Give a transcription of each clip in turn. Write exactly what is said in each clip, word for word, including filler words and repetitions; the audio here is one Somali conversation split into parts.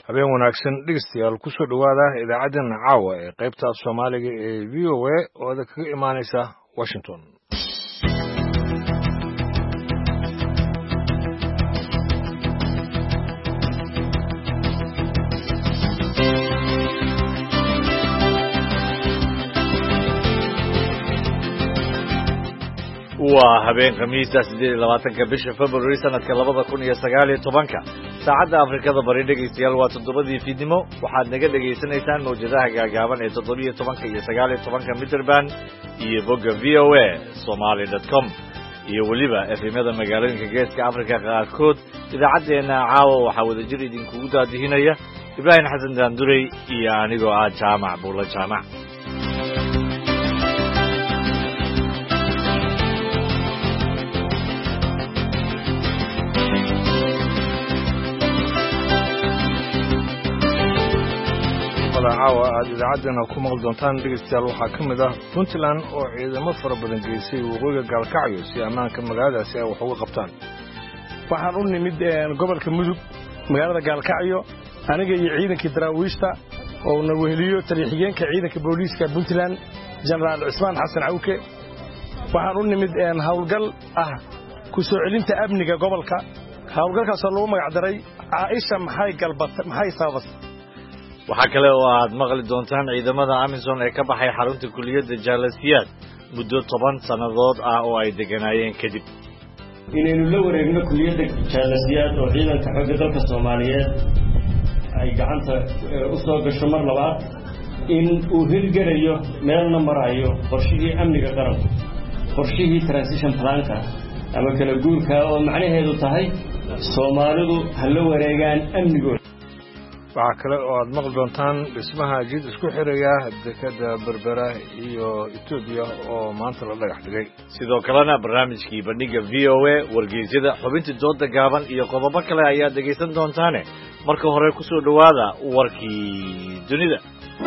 habeen wanaagsan dhegeystayaal ku soo dhowaada idaacaddeenna caawa ee qaybta Soomaaliga ee V O A oo kaga imaanaysa Washington. waa habeen khamiista siddeed iyo labaatanka bisha February sanadka labada kun iyo sagaal iyo tobanka saacadda Afrikada Bari dhegeystayaal waa toddobadii fiidnimo waxaad naga dhageysanaysaan mowjadaha gaagaaban ee toddoba iyo tobanka iyo sagaal iyo tobanka Midland iyo bogga V O A Somali dot com iyo weliba efemyada magaalooyinka geeska Afrika qaarkood. idaacaddeenna caawa waxaa wadajir idinkugu daadihinaya Ibrahim Xasan Daandurey iyo anigoo ah Jaamac Buulo Jaamac. caawa aad idaacaddeenna ku maqli doontaan dhegeystayaal waxaa ka mid ah Puntland oo ciidamo fara badan geysay waqooyiga Gaalkacyo si ammaanka magaaladaasi ay wax uga qabtaan. waxaan u nimid gobolka Mudug magaalada Gaalkacyo aniga iyo ciidankii daraawiishta oo na weheliyo taliye-xigeenka ciidanka booliiska Puntland Generaal Cismaan Xasan Cawke. waxaan u nimid hawlgal ah ku soo celinta amniga gobolka. hawlgalkaas oo lagu magac daray Caaisha maxay galbatay maxay sababtay. waxaa kale oo aad maqli doontaan ciidamada Amazon ee ka baxay xarunta kuliyadda Jaalasiyaad muddo toban sannadood ah oo ay deganaayeen kadib. inaynu la wareegno kuliyadda Jaalasiyaad oo ciidanka xoogga dalka Soomaaliyeed ay gacanta u soo gasho mar labaad in uu hirgelayo meelna marayo qorshihii amniga qaranka qorshihii transition planka ama kala guurka oo macnaheedu tahay Soomaalidu ha la wareegaan amnigooda. waxaa kale oo aad maqli doontaan dhismaha jid isku xiraya dekada Berbera iyo Itoobiya oo maanta la dhagax dhigay. sidoo kalena barnaamijkii bandhiga V O A wargeysyada xubintii dooda gaaban iyo qodobo kale ayaad dhegaysan doontaane marka hore ku soo dhowaada warkii dunida.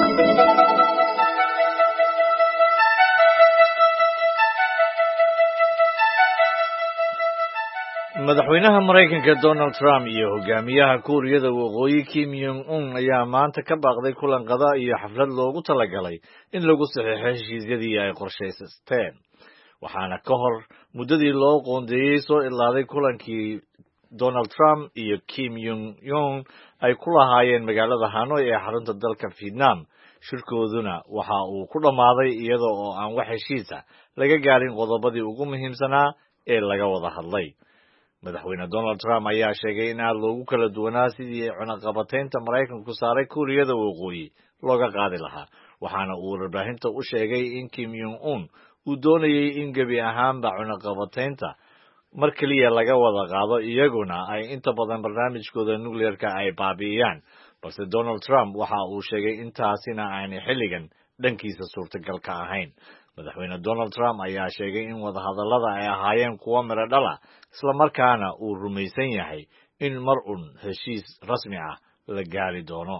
madaxweynaha Mareykanka Donald Trump iyo hogaamiyaha Kuuriyada Waqooyi Kim Jong-un ayaa maanta ka baaqday kulan qada iyo xaflad loogu talagalay in lagu saxiixo heshiisyadii ay qorshaysteen waxaana ka hor muddadii loo qoondeeyey soo ilaaday kulankii Donald Trump iyo Kim Jong-un ay ku lahaayeen magaalada Hanoi ee xarunta dalka Vietnam. shirkooduna waxa uu ku dhammaaday iyada oo aan wax heshiisa laga gaarin qodobadii ugu muhiimsanaa ee laga wada hadlay. madaxweyne Donald Trump ayaa sheegay in aad loogu kala duwanaa sidii cunaqabataynta Maraykanku saaray Kuuriyada Waqooyi looga qaadi lahaa waxaana uu warbaahinta u sheegay in Kim Jong-un uu doonayay in gebi ahaanba cunaqabataynta mar kaliya laga wada qaado iyaguna ay inta badan barnaamijkooda nuclearka ay baabi'iyaan balse Donald Trump waxa uu sheegay intaasina aanay xilligan dhankiisa suurtagal ka ahayn. madaxweyne Donald Trump ayaa sheegay in wadahadallada ay ahaayeen kuwo miro dhal ah isla markaana uu rumaysan yahay in mar un heshiis rasmi ah la gaari doono.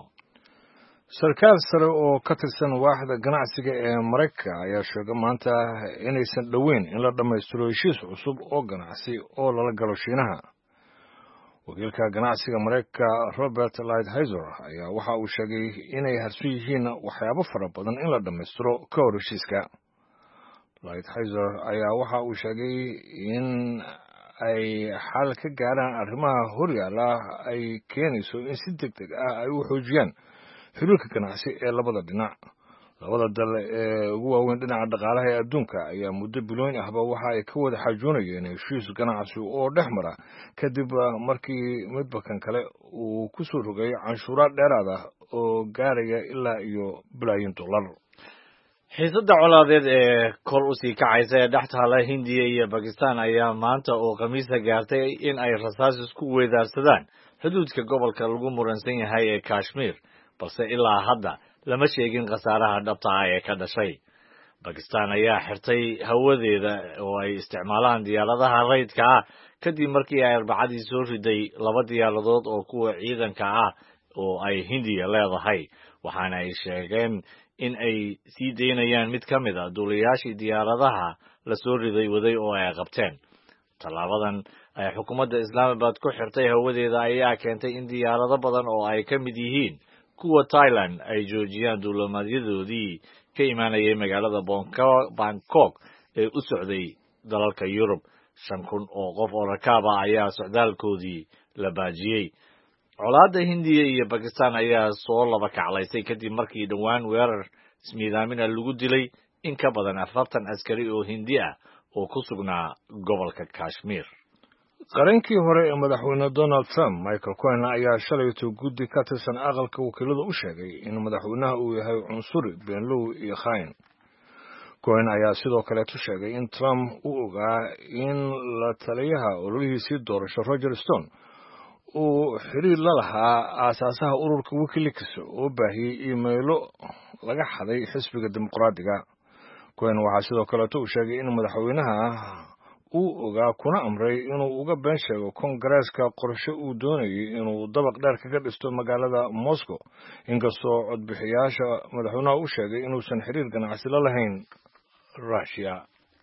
sarkaal sare oo ka tirsan waaxda ganacsiga ee Mareykanka ayaa sheegay maanta inaysan dhoweyn in la dhammaystiro heshiis cusub oo ganacsi oo lala galo Shiinaha. wakiilka ganacsiga Mareykanka Robert Lighthizer ayaa waxa uu sheegay inay harsu yihiin waxyaabo fara badan in la dhammaystiro ka hor heshiiska. Lighthizer ayaa waxa uu sheegay in ay xal ka gaaraan arrimaha horyaala ay keenayso in si degdeg ah ay u xoojiyaan xiriirka ganacsi ee labada dhinac. labada dal ee ugu waaweyn dhinaca dhaqaalaha ee adduunka ayaa muddo bilooyin ahba waxa ay ka wada xaajoonayeen heshiis ganacsi oo dhex mara kadib markii midba kan kale uu ku soo rogay canshuuraad dheeraad ah oo gaaraya ilaa iyo bilaayin dollar. xiisadda colaadeed ee kor u sii kacaysa ee dhex taala Hindiya iyo Bakistan ayaa maanta oo khamiista gaartay in ay rasaas isku weedaarsadaan xuduudka gobolka lagu muransan yahay ee Kashmir balse ilaa hadda lama sheegin khasaaraha dhabta ah ee ka dhashay. Bakistan ayaa xirtay hawadeeda oo ay isticmaalaan diyaaradaha rayidka ah kadib markii ay arbacadii soo riday laba diyaaradood oo kuwa ciidanka ah oo ay Hindiya leedahay waxaana ay sheegeen in ay sii deynayaan mid ka mid ah duuliyaashii diyaaradaha la soo riday waday oo ay qabteen. tallaabadan ay xukuumadda Islamabad ku xirtay hawadeeda ayaa keentay in diyaarado badan oo ay ka mid yihiin kuwa Thailand ay joojiyaan duulimaadyadoodii ka imaanayay magaalada Bangkok ee u socday dalalka Yurub. shan kun oo qof oo rakaab ah ayaa socdaalkoodii la baajiyey. colaadda Hindiya iyo Bakistan ayaa soo laba kaclaysay kadib markii dhowaan weerar ismiidaamina lagu dilay in ka badan afartan askari oo Hindi ah oo ku sugnaa gobolka Kashmir. qarankii hore ee madaxweyne Donald Trump Michael Cohen ayaa shalayto guddi ka tirsan aqalka wakiilada u sheegay in madaxweynaha uu yahay cunsuri beenlow iyo khayn. Cohen ayaa sidoo kale tu sheegay in Trump uu ogaa in la taliyaha ololihiisii doorasho Roger Stone uu xiriir la lahaa aasaasaha ururka WikiLeaks oo baahiyey iimaylo laga xaday xisbiga dimuqraadiga. Cohen waxaa sidoo kale uu sheegay in madaxweynaha uu ogaa kuna amray inuu uga been sheego Kongareeska qorshe uu doonayay inuu dabaq dheer kaga dhisto magaalada Moscow, inkastoo codbixiyaasha madaxweynaha uu sheegay inuusan xiriir ganacsi la lahayn Russia.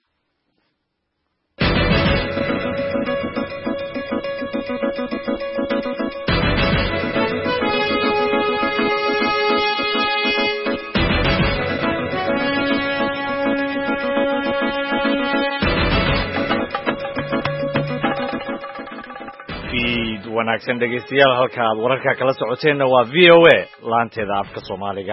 wanaagsan dhegeystayaal halka aad wararka kala socoteen waa V O A laanteeda afka Soomaaliga.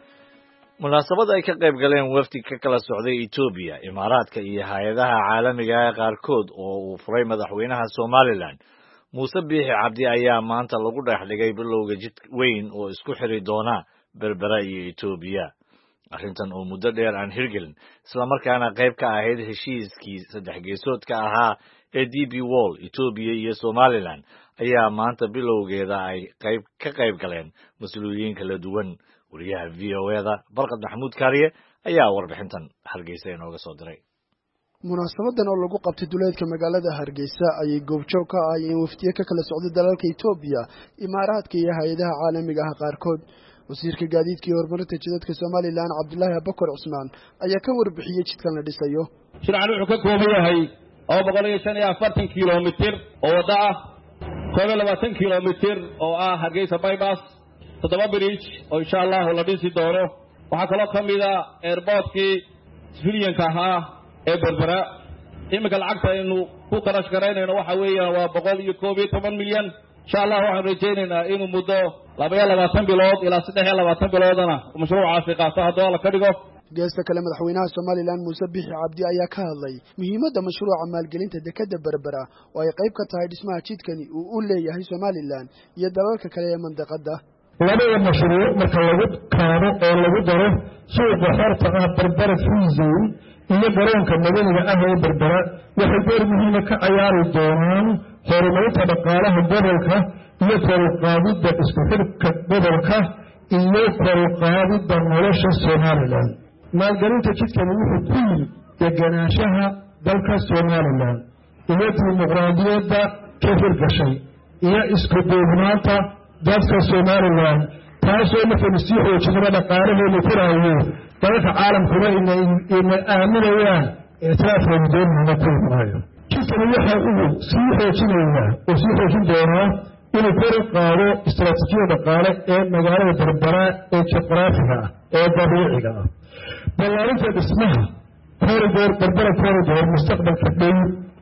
munaasabad ay ka qayb galeen wafdi ka kala socday Ethiopia, Imaaraadka iyo hay'adaha caalamiga ah qaarkood oo uu furay madaxweynaha Somaliland Muuse Biixi Cabdi ayaa maanta lagu dhaxligay bilowga jid weyn oo isku xiri doona Berbera iyo Ethiopia. arrintan oo muddo dheer aan hirgelin isla markaana qayb ka ahayd heshiiskii saddex geesoodka ahaa ee D P World, Ethiopia iyo Somaliland ayaa maanta bilowgeeda ay qayb ka qayb galeen mas'uuliyiin kala duwan. wariyaha V O A-da Barqad Maxamuud Kaariye ayaa warbixintan Hargeysa inooga soo diray. munaasabadan oo lagu qabtay duleedka magaalada Hargeysa ayay goobjoog ka ahaayeen wafdiye ka kala socday dalalka Ethiopia, Imaaraadka iyo hay'adaha caalamiga ah qaarkood. wasiirka gaadiidka iyo horumarinta jidadka Somaliland Cabdullaahi Abakar Cusmaan ayaa ka warbixiyay jidkan la dhisayo. shircan wuxuu ka kooban yahay oo boqol iyo shan iyo afartan kiiloomitir oo wada ah, koob iyo labaatan kiiloomitir oo ah Hargeysa bypass, toddoba bridge oo insha Allah la dhisi doono. waxaa kaloo ka mid ah airportkii civilianka ahaa ee Berbera. iminka lacagta aynu ku qarash garaynayno waxa weeyaan waa boqol iyo koob iyo toban milyan. insha Allah waxaan rajaynaynaa inuu muddo laba iyo labaatan bilood ilaa saddex iyo labaatan biloodana mashruucaasi qaato haddii la ka dhigo. geesta kale madaxweynaha Somaliland Muuse Biixi Cabdi ayaa ka hadlay muhiimadda mashruuca maalgelinta dekadda Berbera oo ay qayb ka tahay dhismaha jidkani uu u leeyahay Somaliland iyo dalalka kale ee mandaqada. labada mashruuc marka lagu kaabo oo lagu daro suuqa xorta ah Berbera Free Zone iyo garoonka madaniga ah ee Berbera waxay door muhiim ah ka ciyaari doonaan horumarinta dhaqaalaha gobolka iyo kor u qaadidda isku xidhka gobolka iyo kor u qaadidda nolosha Somaliland. maalgelinta jidkani wuxuu ku yimid degenaanshaha dalka Somaliland iyo dimuqraadiyadda ka hirgashay iyo isku duubnaanta dadka Somaliland, taasoo markaynu sii xoojinaba dhaqaalaheenu ku raayo dalalka caalamkuna inay aaminayaan ictiraafkeenu doonayna ku imanayo. jidkani waxa uu sii xoojinayaa oo sii xoojin doonaa inuu kor u qaado istaraatiijiyada dhaqaale ee magaalada Berbera ee juqraafiga ah ee dabiiciga ah. ballaarinta dhismaha corridor Berbera corridor mustaqbalka dhow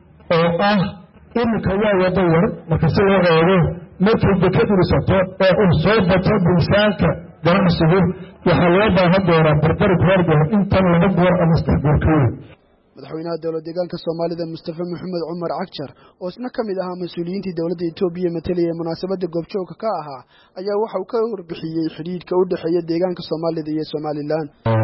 oo ah iminka waa wado yar marka si loo eego markay dekadu dhisato oo uu soo bato miisaanka ganacsigu waxaa loo baahan doonaa Berbera corridor intan laba goor ama saddex goor ka weyn. madaxweynaha dowladda deegaanka Soomaalida Mustafa Maxamed Cumar Cagjar oo isna ka mid ahaa mas'uuliyiintii dowladda Itoobiya matalaya munaasabadda goobjoogka ka ahaa ayaa waxa uu ka warbixiyay xiriirka u dhaxeeya deegaanka Soomaalida iyo Somaliland.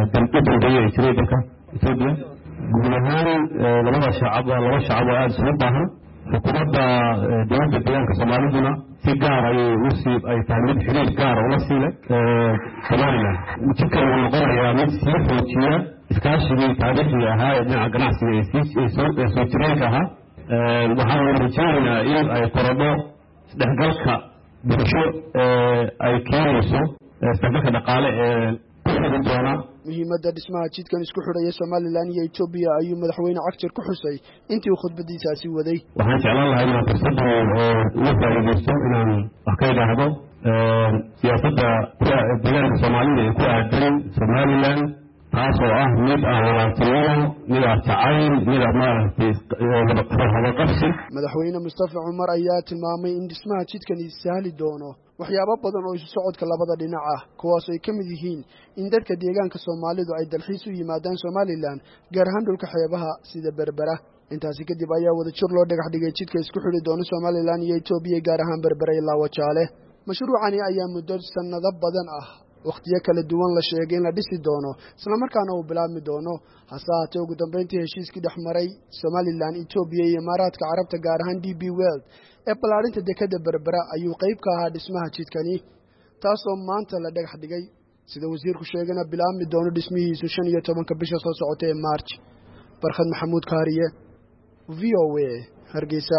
Itoobiya guud ahaan labada shacab waa laba shacab oo aad isugu baahan. xukuumadda dowladda deegaanka Soomaaliduna si gaar ayay u sii ay tahay mid xiriir gaar oo la siilay Somaliland. jidkan wuxuu noqonayaa mid sii xoojiya iskaashigii taariikhiga ahaa ee dhinaca ganacsiga ee soo jireenka ahaa. waxaan rajaynaynaa in ay korodho isdhexgalka bulsho ay keenayso isdhexgalka dhaqaale ee ku xiri doona muhiimadda dhismaha jidkan isku xidhaya Somaliland iyo Ethiopia ayuu madaxweyne Cagjar ku xusay intii uu khudbadiisaasi waday. waxaan jeclaan lahaa inaan fursada uga faa'iidaysto inaan wax ka idhaahdo siyaasadda deegaanka Soomaalida ee ku aadan Somaliland taasoo ah mid ah walaaltinimo mid ah jacayl mid ah maaragtay qabsi. madaxweyne Mustafa Cumar ayaa tilmaamay in dhismaha jidkani sahli doono waxyaabo badan oo isu socodka labada dhinac ah kuwaas ay ka mid yihiin in dadka deegaanka Soomaalidu ay dalxiis u yimaadaan Somaliland gaar ahaan dhulka xeebaha sida Berbera. intaasi kadib ayaa wada jir loo dhagax dhigay jidka isku xidhi doona Somaliland iyo Ethiopia gaar ahaan Berbera ilaa Wajaale. mashruucani ayaa muddo sanado badan ah waqtiyo kala duwan la sheegay in la dhisi doono isla markaana uu bilaabmi doono hase haatee ugu dambeyntii heshiiskii dhex maray Somaliland Ethiopia iyo Imaaraadka Carabta gaar ahaan D B World ee balaarinta dekada Berbera ayuu qayb ka ahaa dhismaha jidkani taasoo maanta la dhagax dhigay sida wasiirku sheegana bilaabmi doono dhismihiisu shan iyo tobanka bisha soo socota ee March. Barkhad Maxamuud Kaariye V O A Hargeysa.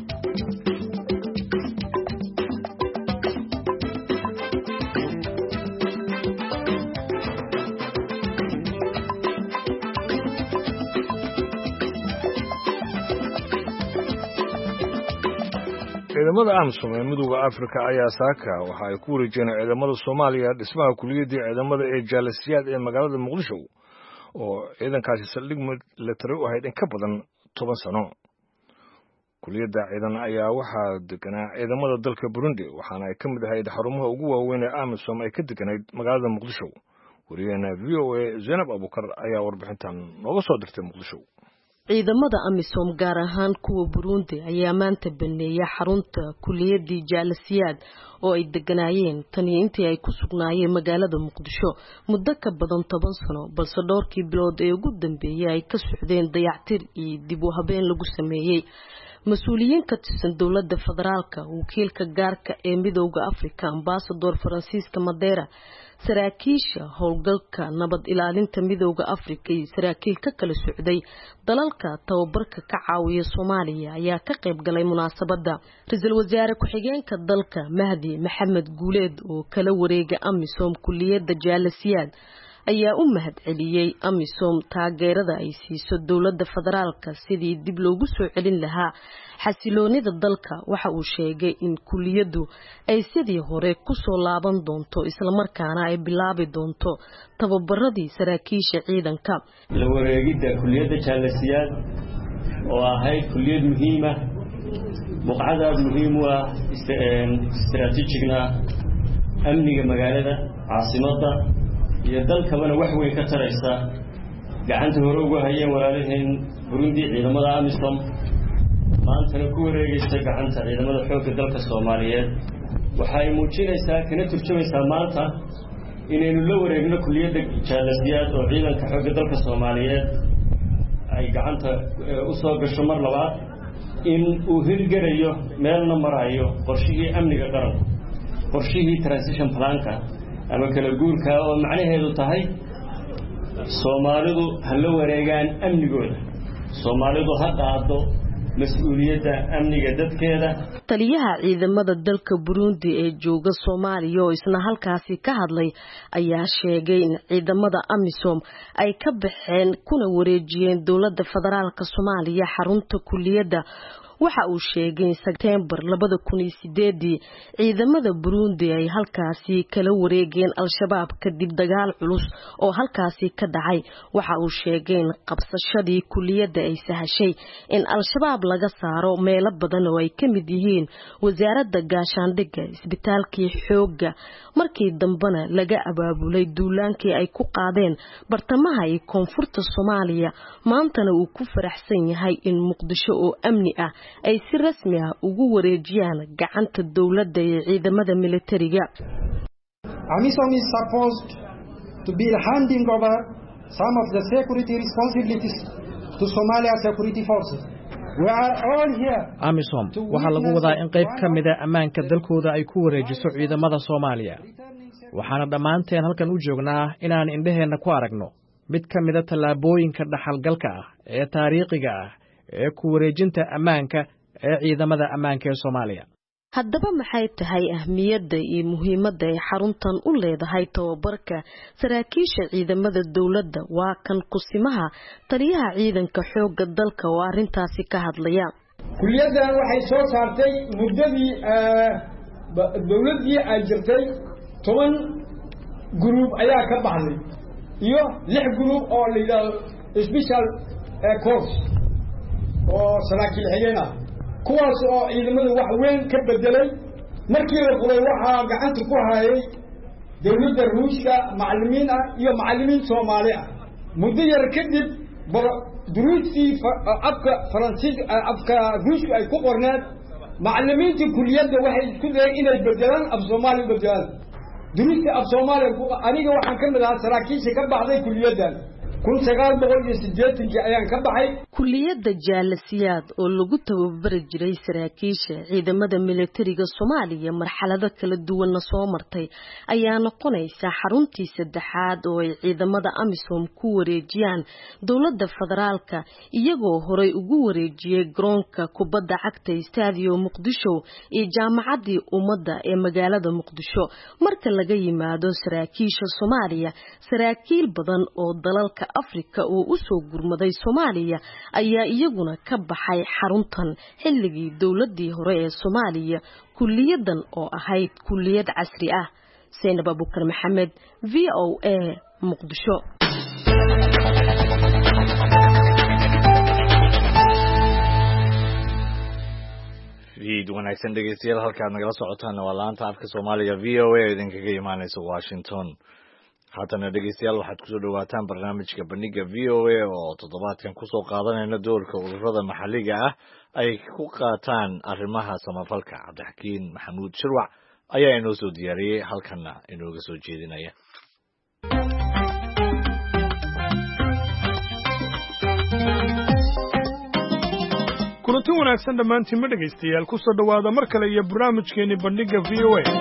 ciidamada AMISOM ee midowga Afrika ayaa saaka waxa ay ku wareejeen ciidamada Soomaaliya dhismaha kuliyadda ciidamada ee Jaalasiyaad ee magaalada Muqdisho oo ciidankaasi saldhig military u ahayd in ka badan toban sano. kuliyadda ciidan ayaa waxaa deganaa ciidamada dalka Burundi waxaana ay ka mid ahayd xarumaha ugu waaweyn ee AMISOM ay ka deganayd magaalada Muqdisho. wariyahana V O A Zainab Abukar ayaa warbixintan nooga soo dirtay Muqdisho. ciidamada AMISOM gaar ahaan kuwa Burundi ayaa maanta baneeyay xarunta kuliyadda Jaalasiyaad oo ay deganaayeen tan intii ay ku sugnaayeen magaalada Muqdisho muddo ka badan toban sano balse dhowrkii bilood ee ugu dambeeyay ay ka socdeen dayactir iyo dib u habeen lagu sameeyay. mas-uuliyiin ka tirsan dowladda federaalka wakiilka gaarka ee midowga Afrika ambassador Francisca Madeira saraakiisha howlgalka nabad ilaalinta midowga Afrika iyo saraakiil ka kala socday dalalka tababarka ka caawiya Soomaaliya ayaa ka qayb galay munaasabada. Ra'iisul Wasaare ku-xigeenka dalka Mahdi Maxamed Guuleed oo kala wareega AMISOM kuliyadda Jaalasiyaad ayaa u mahad celiyay AMISOM taageerada ay siiso dowladda federaalka sidii dib loogu soo celin lahaa xasiloonida dalka. waxa uu sheegay in kuliyaddu ay sidii hore ku soo laaban doonto isla markaana ay bilaabi doonto tababaradii saraakiisha ciidanka. la wareegidda kuliyadda Jaalasiyaad oo ahayd kuliyad muhiim ah buqcadaad muhiim u ah istaraatiijigna amniga magaalada caasimadda iyo dalkabana wax weyn ka taraysa gacanta hore ugu hayeen walaalaheen Burundi ciidamada AMISOM maantana ku wareegaysa gacanta ciidamada xoogga dalka Soomaaliyeed. waxay muujinaysaa kana turjumaysaa maanta inaynu la wareegno kuliyadda Jaalasiyaad oo ciidanka xoogga dalka Soomaaliyeed ay gacanta u soo gasho mar labaad in uu hirgarayo meelna marayo qorshihii amniga qaranka qorshihii transition planka ama kala guurka oo macnaheedu tahay Soomaalidu ha la wareegaan amnigooda Soomaalidu ha qaado mas'uuliyadda amniga dadkeeda. taliyaha ciidamada dalka Burundi ee jooga Soomaaliya oo isna halkaasi ka hadlay ayaa sheegay in ciidamada AMISOM ay ka baxeen kuna wareejiyeen dowladda federaalka Soomaaliya xarunta kuliyadda. waxa uu sheegay in September laba kun iyo sideed ciidamada Burundi ay halkaasi kala wareegeen al-shabaab kadib dagaal culus oo halkaasi ka dhacay. waxa uu sheegay in qabsashadii kuliyadda ay sahashay in al-shabaab laga saaro meelo badan oo ay ka mid yihiin wasaaradda gaashaandhigga isbitaalkii xoogga markii dambana laga abaabulay duulaankii ay ku qaadeen bartamaha iyo koonfurta Soomaaliya. maantana uu ku faraxsan yahay in Muqdisho oo amni ah ay si rasmi ah ugu wareejiyaan gacanta dawladda ee ciidamada militariga. AMISOM is supposed to be handing over some of the security responsibilities to Somalia security forces. We are all here. AMISOM waxa lagu wadaa in qayb ka mid ah ammaanka dalkooda ay ku wareejiso ciidamada Soomaaliya. waxaana dhamaanteen halkan u joognaa inaan indhaheena ku aragno mid ka mid ah tallaabooyinka dhaxalgalka ah ee taariikhiga ah ee ku wareejinta ammaanka ee ciidamada ammaanka ee Soomaaliya. haddaba maxay tahay ahmiyadda iyo muhiimadda ay xaruntan u leedahay tababarka saraakiisha ciidamada dawladda waa kan kusimaha taliyaha ciidanka xoogga dalka oo arrintaasi ka hadlaya. kulliyadan waxay soo saartay muddadii dawladdii ay jirtay toban group ayaa ka baxday iyo lix group oo la yiraahdo special course oo saraakiil xigeen ah kuwaas oo ciidamada wax weyn ka bedelay markii la furay waxa gacanta ku hayay dawladda Ruushka macallimiin ah iyo macallimiin Soomaali ah muddo yar kadib duruustii afka Faransiis afka Ruushka ay ku qornaan macallimiinta kulliyadda waxay isku dayeen inay bedelaan af Soomaali bedelaan duruustii af Soomaali aniga waxaan ka mid ahaa saraakiisha ka baxday kulliyaddan kun sagaal boqol iyo siddeetan ayaan ka baxay. Kulliyadda Jaalasiyaad oo lagu tababari jiray saraakiisha ciidamada militariga Soomaaliya marxalado kala duwan soo martay ayaa noqonaysa xaruntii saddexaad oo ay ciidamada AMISOM ku wareejiyaan dawladda federaalka iyagoo horey ugu wareejiyay garoonka kubadda cagta Stadium Muqdisho iyo jaamacadii ummadda ee magaalada Muqdisho. Marka laga yimaado saraakiisha Soomaaliya, saraakiil badan oo dalalka Afrika oo u soo gurmaday Soomaaliya ayaa iyaguna ka baxay xaruntan xilligii dawladdii hore ee Soomaaliya. Kulliyadan oo ahayd kulliyad casri ah. Zainab Abubakar Maxamed, V O A, Muqdisho. fiid wanaagsan dhegeystayaal halkaad nagala socotaan waa laanta afka Soomaaliga V O A idinkaga imaanaysa Washington. haatana dhegeystayaal waxaad kusoo dhawaataan barnaamijka bandhiga V O A oo toddobaadkan kusoo qaadanayna doorka ururada maxalliga ah ay ku qaataan arrimaha samafalka. Cabdixakiin Maxamuud Shirwac ayaa inoo soo diyaariyey halkana inooga soo jeedinaya. kulanti wanaagsan dhammaantiin ma dhegeystayaal kusoo dhawaada mar kale iyo barnaamijkeeni bandhiga V O A.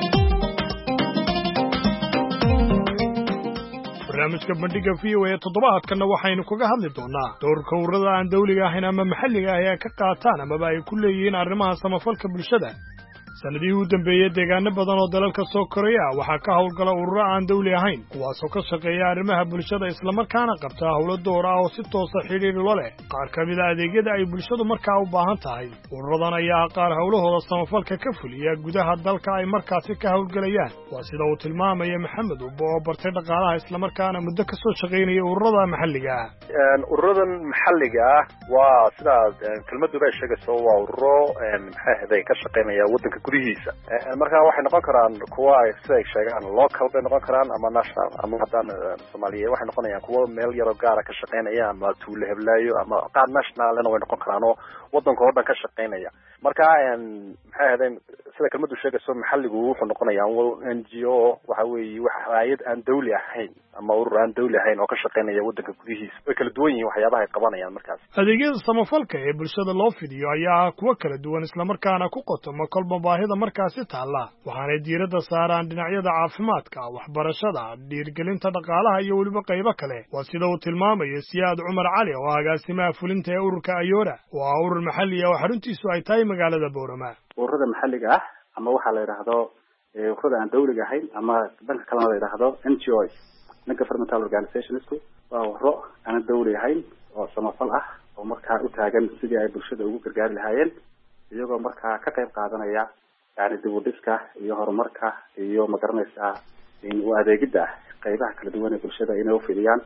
barnaamijka bandhiga V O A toddobaadkana waxaynu kaga hadli doonaa doorka ururada aan dawliga ahayn ama maxalliga ah ee ka qaataan amaba ay ku leeyihiin arrimaha samafalka bulshada. sanadihii u dambeeyey deegaano badan oo dalalka soo koraya waxaa ka howlgala ururo aan dawli ahayn kuwaasoo ka shaqeeya arrimaha bulshada islamarkaana qabta howlo door ah oo si toosa xidhiir lo leh qaar ka mid a adeegyada ay bulshadu markaa u baahan tahay. ururadan ayaa qaar howlahooda samafalka ka fuliya gudaha dalka ay markaasi ka howlgelayaan. waa sida uu tilmaamaya Maxamed Ubbo oo bartay dhaqaalaha islamarkaana muddo ka soo shaqaynaya ururada maxalliga ah. ururadan maxalliga ah waa sida kelmaddu ay sheegayso waa ururo maxay ahayd ka shaqaynaya waddanka gudihiisa. markaa waxay noqon karaan kuwa ay sida ay sheegaan local bay noqon karaan ama national ama haddaan Soomaaliya waxay noqonayaan kuwa meel yaro gaara ka shaqaynaya ama tuulo heblaayo ama qaar nationalna way noqon karaan oo waddanka oo dhan ka shaqaynaya. markaa maxay ahayd sida kelmaddu sheegayso maxalligu wuxuu noqonayaa N G O waxa weeye wax hay'ad aan dawli ahayn ama urur aan dawli ahayn oo ka shaqaynaya waddanka gudihiisa. way kala duwan yihiin waxyaabaha ay qabanayaan markaas. adeegyada samafalka ee bulshada loo fidiyo ayaa kuwa kala duwan islamarkaana ku qotoma kolba baahida markaasi taalla. waxaanay diiradda saaraan dhinacyada caafimaadka, waxbarashada, dhiirgelinta dhaqaalaha iyo weliba qaybo kale. waa sida uu tilmaamayo Siyaad Cumar Cali oo agaasimaha fulinta ee ururka Ayoora. waa urur maxalli ah oo xaruntiisu ay tahay magaalada Boorama. ururada maxalliga ah ama waxa la yiraahdo ururada aan dawliga ahayn ama dhanka kale la yiraahdo N G Os non-governmental organizations waa ururo aan dawli ahayn oo samafal ah oo markaa u taagan sidii ay bulshada ugu gargaari lahaayeen iyagoo markaa ka qayb qaadanaya yani dib u dhiska iyo horumarka iyo magaranaysa in u adeegida qaybaha kala duwan ee bulshada inay u fidiyaan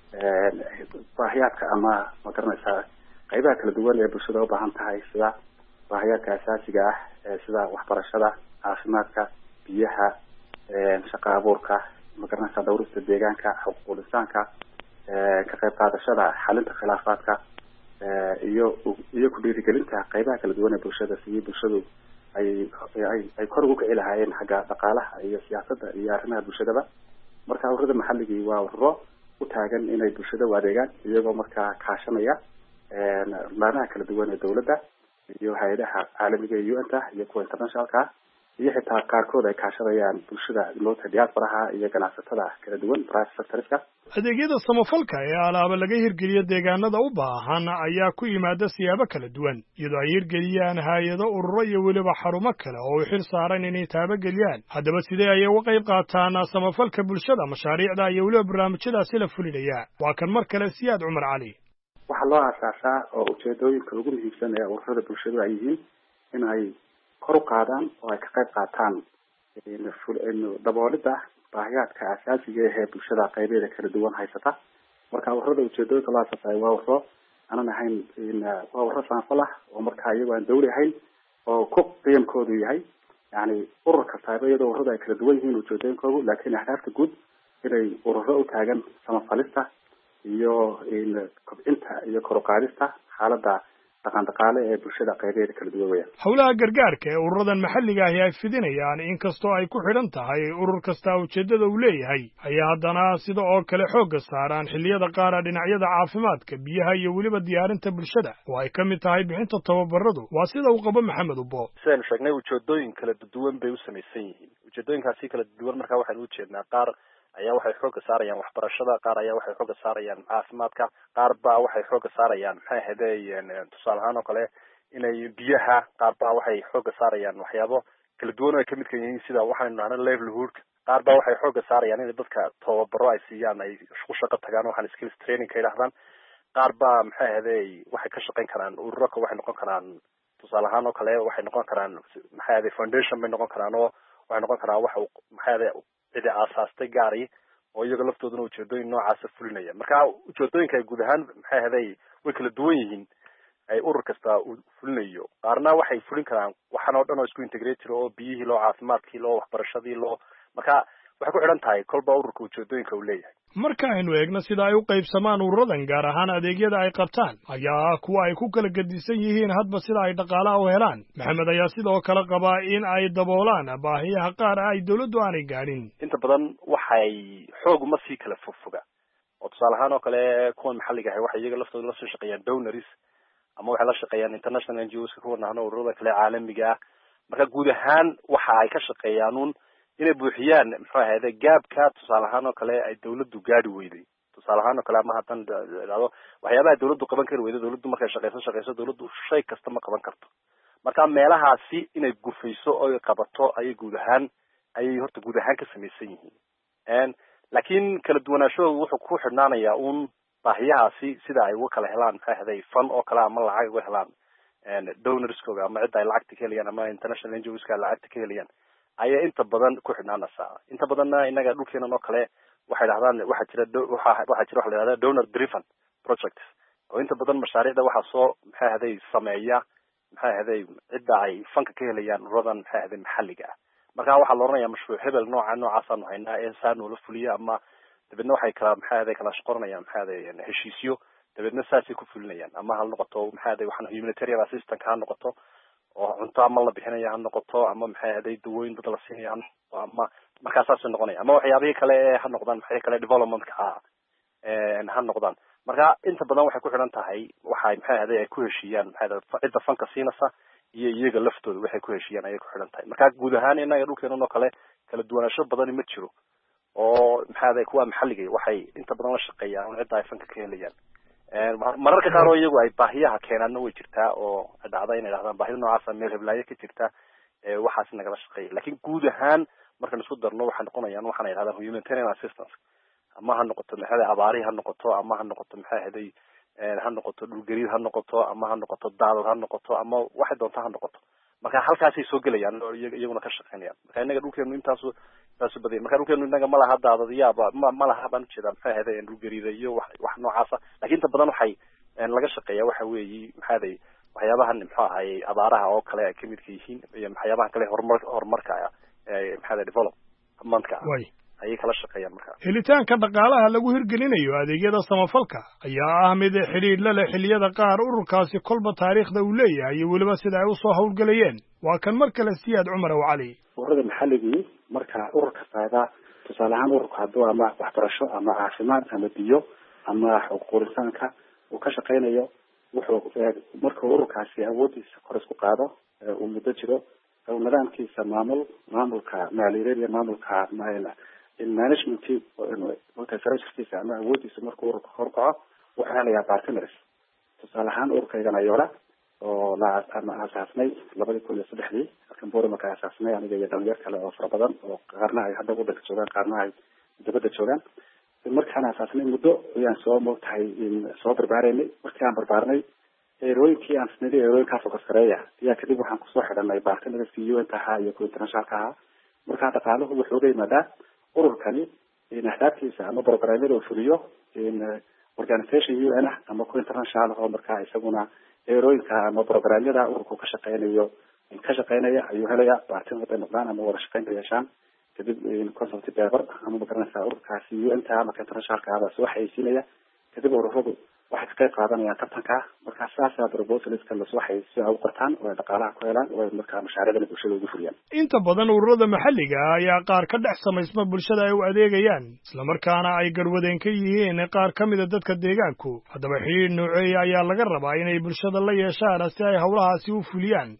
baahiyaadka ama magaranaysa qaybaha kala duwan ee bulshada u baahan tahay sida baahiyaadka asaasiga ah sida waxbarashada, caafimaadka, biyaha, shaqo abuurka, magaranaysa dhowrista deegaanka, xuquuqul insaanka, ka qayb qaadashada xalinta khilaafaadka iyo iyo ku dhiirigelinta qaybaha kala duwan ee bulshada si bulshadu ay ay ay kor ugu kici lahaayeen xagga dhaqaalaha iyo siyaasadda iyo arrimaha bulshadaba. marka ururada maxalligii waa ururo u taagan inay bulshada u adeegaan iyagoo markaa kaashanaya laamaha kala duwan ee dawladda iyo hay'adaha caalamiga iyo U N-ta iyo kuwa internationalka iyo xitaa qaarkood ay kaashadayaan bulshada moota diasporaha iyo ganacsatada kala duwan private sectorska. adeegyada samafalka ee alaaba laga hirgeliyo deegaanada u baahan ayaa ku yimaada siyaabo kala duwan iyadoo ay hirgeliyaan hay-ado ururo iyo weliba xarumo kale oo u xil saaran inay taabageliyaan haddaba sidee ayay uga qayb qaataan samafalka bulshada mashaariicda iyo weliba barnaamijyadaasi la fulinaya waa kan mar kale Siyaad Cumar Cali. waxaa loo aasaasaa oo ujeedooyinka ugu muhiimsan ee ururada bulshada ay yihiin in ay kor u qaadaan oo ay ka qayb qaataan daboolida baahiyaadka asaasiga ah ee bulshada qaybeeda kala duwan haysata. marka ururada ujeedooyinka loo aasaasayo waa ururo aanan ahayn waa ururo samafal ah oo markaa iyagoo aan dawli ahayn oo ku qiyamkoodu yahay yani urur kastaaba iyadoo ururada ay kala duwan yihiin ujeedooyinkoodu laakiin ahdaafta guud inay ururo u taagan samafalista iyo kobcinta iyo kor u qaadista xaaladda dhaqan dhaqaale ee bulshada qaybeeda kala duwan weeyaan. howlaha gargaarka ee ururadan maxalliga ahi ay fidinayaan inkastoo ay ku xidhan tahay urur kasta ujeeddada uu leeyahay ayaa haddana sida oo kale xoogga saaraan xilliyada qaara dhinacyada caafimaadka biyaha iyo weliba diyaarinta bulshada oo ay ka mid tahay bixinta tababaradu waa sida uu qabo Maxamed Ubo. sidaynu sheegnay ujeedooyin kala duwan bay u samaysan yihiin ujeedooyinkaasi kala duwan markaa waxaynu u jeednaa qaar ayaa waxay xooga saarayaan waxbarashada qaar ayaa waxay xooga saarayaan caafimaadka qaar baa waxay xooga saarayaan maxay ahaydeen tusaale ahaan oo kale inay biyaha qaar baa waxay xooga saarayaan waxyaabo kala duwan oo ay kamid yihiin sida waxaynu nahna livelihood qaar baa waxay xooga saarayaan in dadka tababaro ay siiyaan ay isku shaqo tagaan waxaan skills training ka yiraahdaan qaar baa maxay ahaydey waxay ka shaqayn karaan ururka waxay noqon karaan tusaale ahaan oo kale waxay noqon karaan maxay ahaydey foundation bay noqon karaan oo waxay noqon karaan wax maxay ahaydey cidi aasaastay gaari oo iyaga laftooduna ujeedooyin noocaasa fulinaya marka ujeedooyinka ay guud ahaan maxay ahaday way kala duwan yihiin ay urur kasta uu fulinayo qaarna waxay fulin karaan waxaan oo dhan oo isku integrated oo biyihii loo caafimaadkii loo waxbarashadii loo marka waxay ku xidhan tahay kolba ururka ujeedooyinka uu leeyahay. marka aynu eegno sida ay u qaybsamaan ururadan gaar ahaan adeegyada ay qabtaan ayaa ah kuwa ay ku kala gedisan yihiin hadba sida ay dhaqaalaha u helaan. maxamed ayaa sidoo kale qabaa in ay daboolaan baahiyaha qaar ay dawladdu aanay gaadhin. inta badan waxay xoog uma sii kala fogfoga oo tusaale ahaan oo kale kuwan maxalliga ah waxay iyaga laftooda la soo shaqeeyaan donors ama waxay la shaqeeyaan international N G Os kuwa nahno ururada kale caalamiga ah marka guud ahaan waxa ay ka shaqeeyaan un inay buuxiyaan muxuu ahayd gaabka tusaale ahaan oo kale ay dawladdu gaari weyday tusaale ahaan oo kale ama hadan dhado waxyaabaha dawladdu qaban kari weyday dawladdu markay shaqeyso shaqeyso dawladdu shay kasta ma qaban karto marka meelahaasi inay gufayso oo ay qabato ay guud ahaan ayay horta guud ahaan ka samaysan yihiin laakiin kala duwanaashoodu wuxuu ku xidhnaanayaa un baahiyahaasi sida ay uga kala helaan maxay ahayd fan oo kale ama lacag uga helaan donorskooga ama cidda ay lacagta ka helayaan ama international N G Os ka lacagta ka helayaan ayaa inta badan ku xidhnaanaysaa inta badanna inaga dhulkeena oo kale waxay dhahdaan waxa jira waxa waxa jira waxa la yiraahdo donor driven projects oo inta badan mashaariicda waxa soo maxay ahaday sameeya maxay ahaday cidda ay fanka ka helayaan ururadan maxay ahaday maxalliga ah marka waxa la oranayaa mashruuc hebel nooca noocaas aan haynaa ee saan ula fuliyo ama dabadna waxay kala maxay ahaday kala shaqoranayaan maxay ahaday heshiisyo dabadna saasi ku fulinayaan ama hal noqoto maxay ahaday waxaan humanitarian assistance ka noqoto oo cunto ama la bixinayo ha noqoto ama maxay ahaday dawooyin dad la siinayo ama markaas saas noqonaya ama waxyaabihii kale ha noqdaan maxay kale development-ka ah ee ha noqdaan marka inta badan waxay ku xidhan tahay waxay maxay ahaday ay ku heshiiyaan maxay ahaday cidda fanka siinaysa iyo iyaga laftooda waxay ku heshiiyaan ayay ku xidhan tahay marka guud ahaan inaga dhulkeena oo kale kala duwanaansho badan ma jiro oo maxay ahaday kuwa maxalliga waxay inta badan la shaqeeyaan cidda ay fanka ka helayaan mararka qaar oo iyagu ay baahiyaha keenaana way jirtaa oo dhacda inay dhahdaan baahida noocaasa meel heblaayo ka jirta waxaas nagala shaqeeya laakiin guud ahaan markaan isku darno waxay noqonayaan waxaan ay dhahdaan humanitarian assistance ama ha noqoto maxay abaari ha noqoto ama ha noqoto maxay ahaday ha noqoto dhulgariir ha noqoto ama ha noqoto daadad ha noqoto ama waxay doonta ha noqoto marka halkaasay soo gelayaan oo iyaguna ka shaqeynayaan marka inaga dhulkeenu intaas taas baday marka dhulkeenu inaga ma laha daadadiyaaba ma laha baan jeedaa maxay ahaday dhulgariir iyo wax wax noocaas ah laakiin inta badan waxay laga shaqeeyaa waxa weeye maxay ahaday waxyaabahan muxuu ahaayay abaaraha oo kale ay kamid yihiin iyo waxyaabaha kale horumar horumarka ee maxay ahaday development-ka ayay kala shaqeeyaan markaa. helitaanka dhaqaalaha lagu hirgelinayo adeegyada samafalka ayaa ah mid xidhiidh la leh xilliyada qaar ururkaasi kolba taariikhda uu leeyahay iyo weliba sida ay usoo howlgelayeen waa kan mar kale Siyaad Cumar Cali. ururada maxalligii marka urur kastaada tusaale ahaan ururka hadduu ama waxbarasho ama caafimaad ama biyo ama xuquuqinsaanka uu ka shaqeynayo wuxuu marka ururkaasi awoodiisa kor isku qaado uu muddo jiro oo nidaamkiisa maamul maamulka maaliyadeed iyo maamulka in management oo tasarrufkiisa ama awoodiisa markuu ururka horkaco wuxuu helayaa partners tusaale ahaan ururkaygan ayola oo la aasaasnay labadii kun iyo saddexdii halkan boorama ka aasaasnay aniga iyo dhalinyar kale oo fara badan oo qaarna ay hadda waddanka joogaan qaarna ay dibadda joogaan markaan aasaasnay muddo ayaan soo moogtahay in soo barbaareynay markii aan barbaarnay eerooyinkii aan isnidhi eerooyinkaa focus gareeya ayaa kadib waxaan kusoo xidhanay partnerskii u n ka ahaa iyo kuwa internationalka ahaa markaa dhaqaaluhu wuxuu uga yimaadaa ururkani in ahdaafkiisa ama programyada uu fuliyo in organization u n ah ama kuwa international oo markaa isaguna eerooyinka ama programyada ururku ka shaqeynayo ka shaqeynaya ayuu helaya partner haday noqdaan ama wada shaqeynta yeeshaan kadib consulty paper ama magaranaysaa ururkaasi u n ta ama internationalka ahbaa soo xayeysiinaya kadib ururadu waxay ka qayb qaadanayaan tartanka markaa saasaa proposaliska lasoo xayeysiyo ay u qortaan oo ay dhaqaalaha ku helaan oo ay markaa mashaariicdana bulshada ugu fuliyaan inta badan ururada maxalliga ah ayaa qaar ka dhex samaysma bulshada ay u adeegayaan islamarkaana ay garwadeen ka yihiin qaar ka mida dadka deegaanku haddaba xidhiidh nooceeya ayaa laga rabaa inay bulshada la yeeshaan si ay hawlahaasi u fuliyaan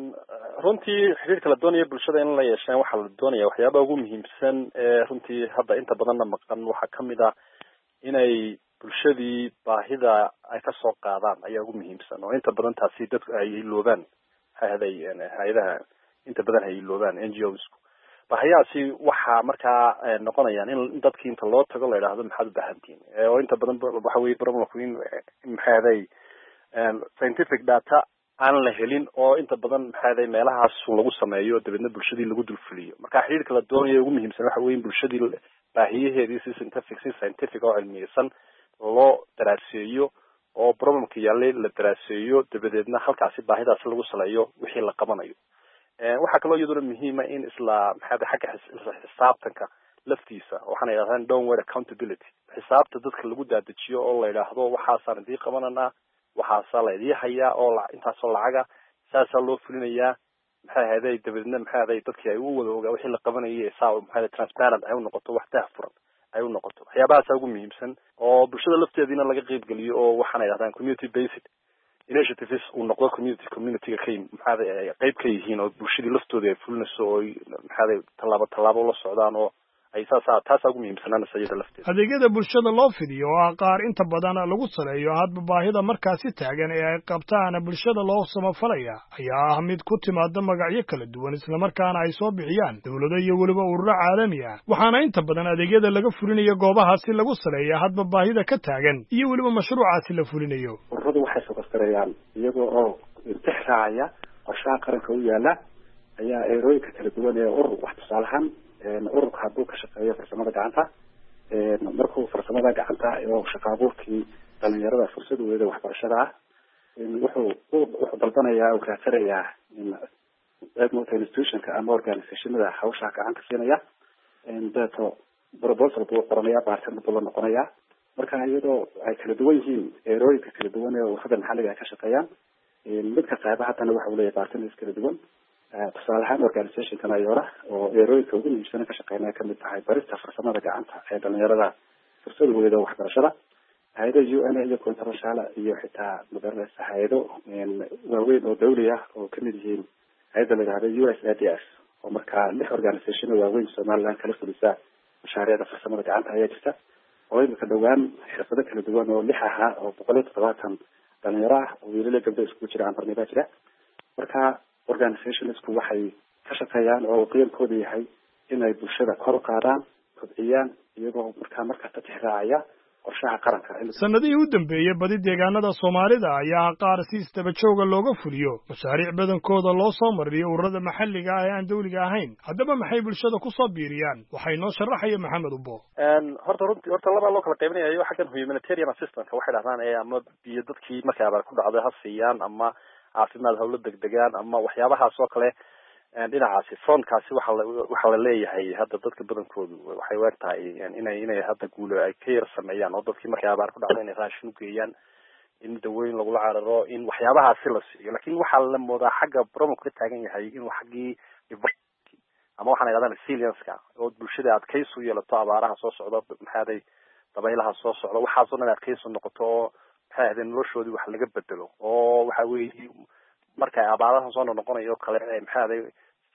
runtii xiriirka la doonaya bulshada in la yeeshaan waxaa la doonaya waxyaabaha ugu muhiimsan ee runtii hadda inta badanna maqan waxaa kamid ah inay bulshadii baahida ay kasoo qaadaan ayaa ugu muhiimsan oo inta badan taasi dadku ay iloobaan hay-aday hay-adaha inta badan ay iloobaan n g osku baahiyahaasi waxaa markaa noqonayaan in dadkii inta loo tago la yidhaahdo maxaad u baahantihin oo inta badan waxa weye problemku in maxaaday scientific data aan la helin oo inta badan maxaaday meelahaas lagu sameeyo dabeedna bulshadii lagu dulfuliyo marka xiriirka la doonaya ugu muhiimsan waxa weye in bulshadii baahiyaheedii si scientific si scientific oo cilmiyeysan loo daraaseeyo oo problemka yaallay la daraaseeyo dabadeedna halkaasi baahidaasi lagu saleeyo wixii la qabanayo waxaa kaloo iyaduna muhiima in isla maxaa xagga xisaabtanka laftiisa waxaana yidhahdaan downward accountability xisaabta dadka lagu daadajiyo oo la yidhaahdo waxaasaan idii qabananaa waxaasaa la idii hayaa oo intaasoo lacaga saasaa loo fulinayaa maxay ahayday dabadeedna maxay ahday dadkii ay u wada ogaa wixii la qabanayay saa maxay transparent ay u noqoto wax daahfuran ay u noqoto waxyaabahaasa ugu muhiimsan oo bulshada lafteediina laga qeyb geliyo oo waxaana yidhahdaan community based initiatives uu noqdo community communityga ka maxaada qeyb ka yihiin oo bulshadii laftooda ay fulinayso oo maxaada tallaabo tallaabo la socdaan oo ay saasa taasa ugu muhiimsanaanaysa iyada lafteeda adeegyada bulshada loo fidiyo oo ah qaar inta badan lagu saleeyo hadba baahida markaasi taagan ee ay qabtaan bulshada loo samafalaya ayaa ah mid ku timaada magacyo kala duwan islamarkaana ay soo bixiyaan dawlado iyo weliba ururo caalami ah waxaana inta badan adeegyada laga fulinayo goobahaasi lagu saleeya hadba baahida ka taagan iyo weliba mashruucaasi la fulinayo ururadu waxay fokaskareeyaan iyagoo oo intix raacaya qorshaha qaranka u yaala ayaa eerooyinka kala duwan ee urur wax tusaalahaan ururka hadduu ka shaqeeyo farsamada gacanta markuu farsamada gacanta oo shaqa abuurkii dhalinyarada fursad weeda waxbarashada ah wuxuu wuxuu dalbanayaa uu raadsanayaa mota institutionka ama organizationada hawshaa gacan ka siinaya dato proposal buu qoranayaa partner buu la noqonayaa marka iyadoo ay kala duwan yihiin eerooyinka kala duwan ee ururada maxalliga ay ka shaqeeyaan midka qayba haddana waxa uu leeyahay partners kala duwan tusaale ahaan organizationkan ayoora oo eerooyinka ugu muhiimsana ka shaqeynaya kamid tahay barista farsamada gacanta ee dhalinyarada fursada weeda waxbarashada hay-ada u n iyo international iyo xitaa magaranaysa hay-ado waaweyn oo dawli ah oo kamid yihiin hay-ada la yidhahdo u s a d s oo markaa lix organization waaweyn somaliland kala fulisa mashaariicda farsamada gacanta ayaa jirta oo imika dhowaan xirfado kala duwan oo lix ahaa oo boqol iyo toddobaatan dhalinyaro ah oo wiilala gabdho iskugu jira ambarnibaa jira marka organizationsku waxay ka shaqeeyaan oo qiyamkooda yahay inay bulshada kor u qaadaan kobciyaan iyagoo markaa markasta tixraacaya qorshaha qaranka sanadihii u dambeeyey badi deegaanada soomaalida ayaa qaar si isdaba jooga looga fuliyo mashaariic badankooda loo soo mariyo ururada maxalliga ah ee aan dawliga ahayn haddaba maxay bulshada kusoo biiriyaan waxay noo sharaxaya maxamed ubo horta runtii horta labaa loo kala qaybinayo xaggan humanitarian assistance waxay dhahdaan ee ama biyo dadkii markay abaar ku dhacday ha siiyaan ama caafimaad hawlo degdegaan ama waxyaabahaas oo kale dhinacaasi frontkaasi waxa la waxa la leeyahay hadda dadka badankoodu waxay u egtahay inay inay hadda guulo ay ka yar sameeyaan oo dadkii markay abaar ku dhacday inay raashin u geeyaan in dawooyin lagula cararo in waxyaabahaasi la siiyo laakiin waxaa la moodaa xagga problemku ka taagan yahay inuu xaggii ama waxaan idhahdaa resilience-ka oo bulshada adkaysi u yeelato abaaraha soo socda maxaaday dabaylaha soo socda waxaasoo dhan adkaysi noqoto oo maxay ahayd noloshoodii wax laga bedelo oo waxa weeye markay abaaraha soo noqonayo kale maxay ahayd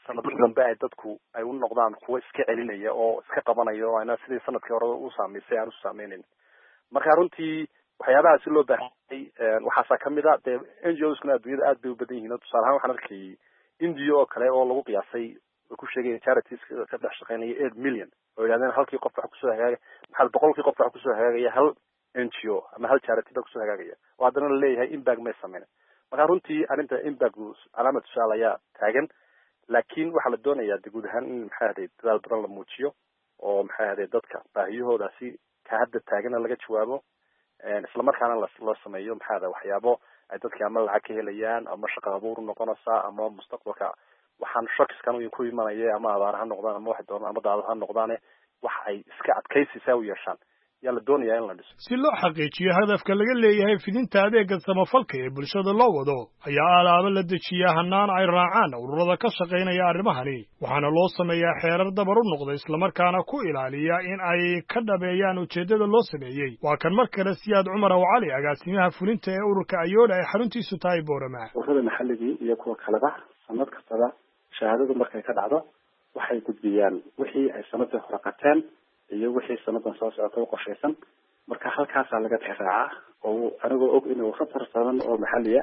sanadkii dambe ay dadku ay u noqdaan kuwa iska celinaya oo iska qabanaya oo ayna sidii sanadkii hore u saamaysay aan u saameynin marka runtii waxyaabaha si loo baahay waxaasaa kamid a dee N G Oskuna adduunyada aad bay u badan yihiin tusaale ahaan waxaan arkayay India oo kale oo lagu qiyaasay ku sheegay charities ka dhex shaqeynaya eight million oo yiraahdeen halkii qof wax kusoo hagaagay hal boqolkii qof wax kusoo hagaagaya hal N G O ama hal charity ba kusoo hagaagaya oo haddana la leeyahay impact may sameyn marka runtii arrinta impact calaamad tusaale ayaa taagan laakiin waxaa la doonayaa guud ahaan in maxaa ahayd dadaal badan la muujiyo oo maxaa ahayd dadka baahiyahoodaasi ka hadda taagana laga jawaabo isla markaana la sameeyo maxaa ahayd waxyaabo ay dadka ama lacag ka helayaan ama shaqo abuur noqonaysa ama mustaqbalka waxaan shakiskan ku imanaya ama abaar ha noqdaan ama wax doonaan ama daad ha noqdaan wax ay iska adkaysiisa u yeeshaan yaa la doonayaa in la dhiso si loo xaqiijiyo hadafka laga leeyahay fidinta adeega samafalka ee bulshada loo wado ayaa alaabo la dejiyaa hanaan ay raacaan ururada ka shaqaynaya arrimahani waxaana loo sameeyaa xeerar dabar u noqda islamarkaana ku ilaaliya in ay ka dhabeeyaan ujeedada loo sameeyey waa kan mar kale Siyaad Cumar oo Cali agaasimaha fulinta ee ururka Ayooda ay xaruntiisu tahay Boorama ururada maxalliga iyo kuwa kaleba sanad kasta shahaadadu markay ka dhacdo waxay gudbiyaan wixii ay sanadii hore qateen iyo wixii sanadan soo socota u qorshaysan marka halkaas laga tixraacaa oo anagoo og inuu khatar badan oo maxalliya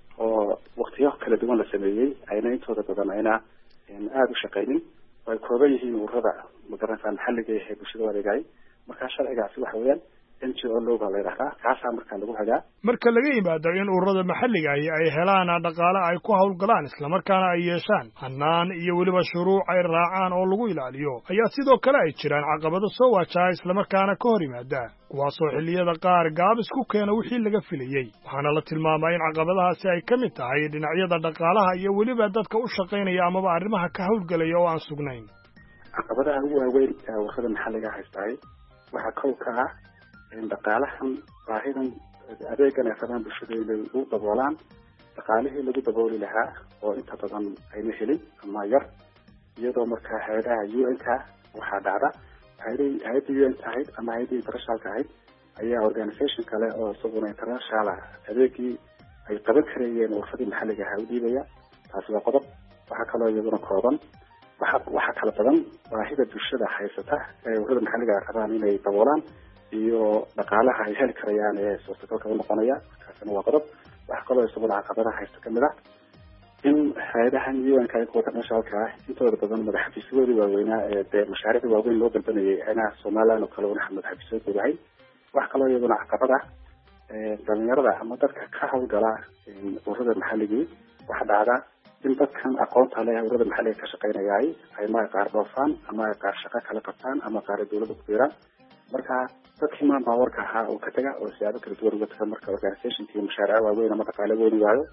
oo waqtiyo kala duwan la sameeyay ayna intooda badan ayna aad u shaqeynin way kooban yihiin ururada magaranaysa maxalliga ee bulshada wareegay marka sharcigaasi waxa weeyaan N G O looga leeyahay kaasa marka lagu hagaa marka laga yimaado in ururada maxalliga ah ay helaan dhaqaale ay ku hawlgalaan isla markaana ay yeeshaan hanaan iyo waliba shuruuc ay raacaan oo lagu ilaaliyo ayaa sidoo kale ay jiraan caqabado soo waajaha isla markaana ka hor yimaada kuwaasoo xilliyada qaar gaabis ku keena wixii laga filayay waxaana la tilmaamay in caqabadahaasi ay ka mid tahay dhinacyada dhaqaalaha iyo waliba dadka u shaqaynaya amaba arrimaha ka hawlgalaya oo aan sugnayn caqabadaha ugu waaweyn ee ururada maxalliga haystaay waxa kow ka ah in dhaqaalahan baahidan adeegan ay qabaan bulshada inay u daboolaan dhaqaalihii lagu dabooli lahaa oo inta badan ayna helin ama yar iyadoo markaa hay'adaha U N-ka waxaa dhacda hay'adda U N tahay ama hay'adda internationalka ahayd ayaa organisation kale oo isaguna international ah adeegii ay qaban karayeen ururada maxalliga ah u dhiibaya taasi waa qodob waxaa kaloo iyaduna kooban waxa waxa kala badan baahida bulshada haysata ee ururada maxalliga ah qabaan inay daboolaan iyo dhaqaalaha ay heli karayaan ee suurtagalka u noqonaya kaasina waa qodob waxa kaloo isaguna caqabadaha haysta kamid ah in hay'adahan U N-ka iyo kuwa internationalka ah intooda badan madaxafiisyadooda waaweynaa ee dee mashaariicda waaweyn loo dalbanayay ayna Somaliland oo kale una madaxafiisyadooda yahay waxa kaloo iyaduna caqabada dhalinyarada ama dadka ka hawlgala ururada maxalliga waxa dhacda in dadkan aqoonta leh ururada maxalliga ka shaqaynaya ay ma qaar dhoofaan ama qaar shaqo kala qabtaan ama qaar dawladda ku biiraan marka dadkii maan baawarka ahaa oo ka taga oo siyaabo kala duwan uga taga marka organizationkii mashaariic waaweyn ama dhaqaale weyn waayo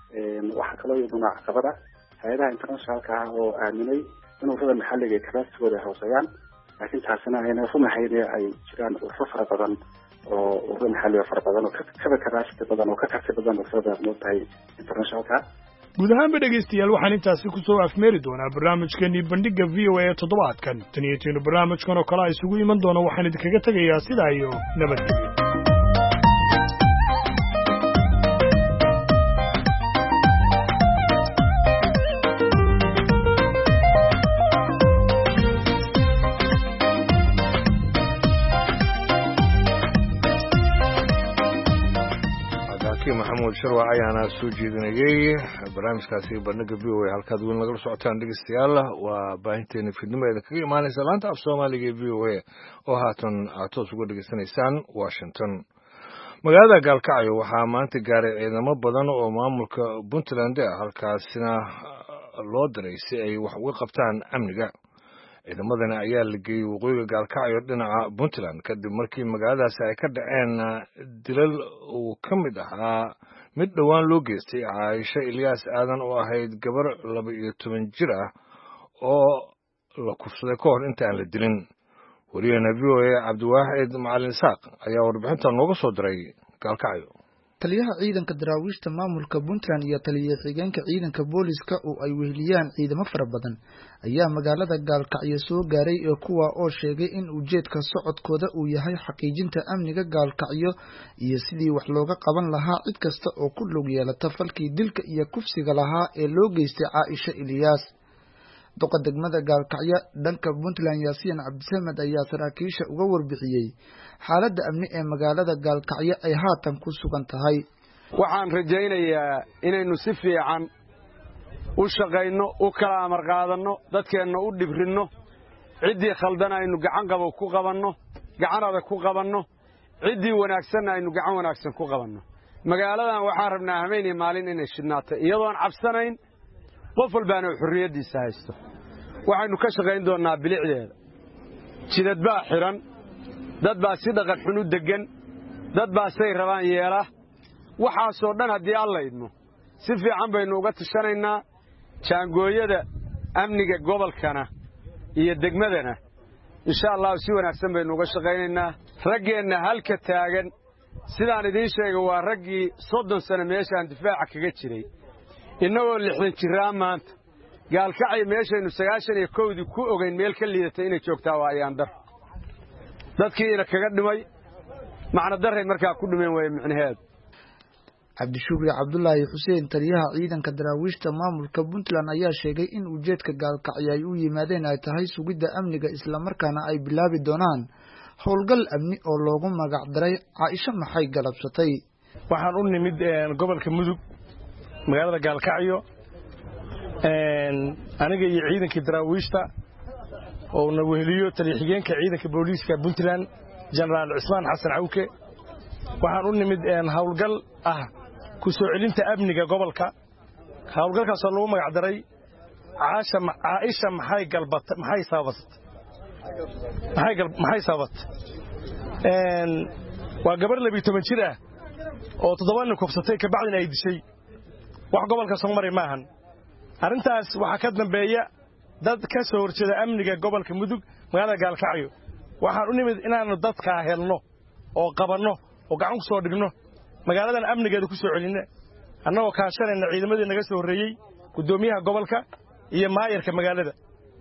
waxaa kaloo iyaduna caqabada hay'adaha internationalka ah oo aaminay in ururada maxalliga ay capacitygooda hooseeyaan laakiin taasina ayna rumahayn ay jiraan ururo fara badan oo ururo maxalliga fara badan oo kaba capacity badan oo ka karti badan ururada moogtahay internationalka guud ahaanba dhegaystayaal waxaan intaasi ku soo afmeeri doonaa barnaamijkeenii bandhiga v O A ee toddobaadkan tan iyo tiinu barnaamijkan oo kale a isugu iman doono waxaan idinkaga tegayaa sidaa iyo nabadgelyo maxamuud sharwac ayaana soo jeedinayay barnaamijkaasi bandhiga v O A halkaad weyn lagala socotaan dhegeystayaal waa baahinteena fiidnimo eeda kaga imaanaysa laanta af soomaaliga ee v O A oo haatan aad toos uga dhegeysanaysaan Washington magaalada Gaalkacyo waxaa maanta gaaray ciidamo badan oo maamulka Puntland ah halkaasina loo diray si ay wax uga qabtaan amniga ciidamadana ayaa la geeyey waqooyiga Gaalkacyo dhinaca Puntland kadib markii magaaladaasi ay ka dhaceen dilal uu ka mid ahaa mid dhowaan loo geystay Caaisha Ilyas Aadan oo ahayd gabar laba iyo toban jir ah oo la kufsaday ka hor inta aan la dilin wariyahana V O A Cabdiwaaxid Macalin Saaq ayaa warbixinta nooga soo diray Gaalkacyo taliyaha ciidanka daraawiishta maamulka Puntland iyo taliye xigeenka ciidanka booliska oo ay weheliyaan ciidamo fara badan ayaa magaalada Gaalkacyo soo gaaray ee kuwa oo sheegay in ujeedka socodkooda uu yahay xaqiijinta amniga Gaalkacyo iyo sidii wax looga qaban lahaa cid kasta oo ku lug yeelata falkii dilka iyo kufsiga lahaa ee loo geystay Caaisha Ilyas duqa degmada Gaalkacyo dhanka Puntland Yaasiin Cabdisamed ayaa saraakiisha uga warbixiyay xaaladda amni ee magaalada Gaalkacyo ay haatan ku sugan tahay. waxaan rajaynayaa inaynu si fiican u shaqayno u kala amar qaadanno dadkeenna u dhibrinno ciddii khaldan aynu gacan qabo ku qabanno gacan adag ku qabanno ciddii wanaagsan aynu gacan wanaagsan ku qabanno magaaladan waxaan rabnaa habeenii maalin inay shidnaato iyadoon cabsanayn qof walbaana xurriyadiisa haysto waxaynu ka shaqayn doonaa bilicdeeda jidad baa xiran dad baa si dhaqan xun u degan dad baa say rabaan yeela waxaasoo dhan haddii alla idmo si fiican baynu uga tashanaynaa jaangooyada amniga gobolkana iyo degmadana insha allahu si wanaagsan baynu uga shaqaynaynaa raggeenna halka taagan sidaan idiin sheegay waa raggii soddon sano meeshaan difaaca kaga jiray innagoo lixdan jiraan maanta Gaalkacyo meeshaynu sagaashan iyo kowdii ku ogeyn meel ka liidatay inay joogtaa waa ayaan dar dadkiina kaga dhimay macna daray markaa ku dhimeen way micnaheedu. Cabdishukri Cabdullaahi Xuseen taliyaha ciidanka daraawiishta maamulka Puntland ayaa sheegay in ujeedka Gaalkacyo ay u yimaadeen ay tahay sugidda amniga isla markaana ay bilaabi doonaan howlgal amni oo loogu magac daray Caaisha maxay galabsatay. waxaan u nimid gobolka Mudug magaalada Gaalkacyo aniga iyo ciidankii daraawiishta oo na weheliyo taliye-xigeenka ciidanka booliiska Puntland General Cismaan Xasan Cawke waxaan u nimid howlgal ah ku soo celinta amniga gobolka howlgalkaas oo lagu magac daray Caaisha Caaisha maxay galbatay maxay sababatay maxay gal maxay sababatay een waa gabar laba iyo toban jir ah oo toddoba nin kufsatay ka bacdina ay dishay wax gobolka Soomaaliya ma ahan arrintaas waxa ka dambeeya dad ka soo horjeeda amniga gobolka Mudug magaalada Gaalkacyo waxaan u nimid inaanu dadka helno oo qabanno oo gacan ku soo dhigno magaaladan amnigeeda ku soo celinna annagoo kaashanayna ciidamadii naga soo horeeyay gudoomiyaha gobolka iyo maayarka magaalada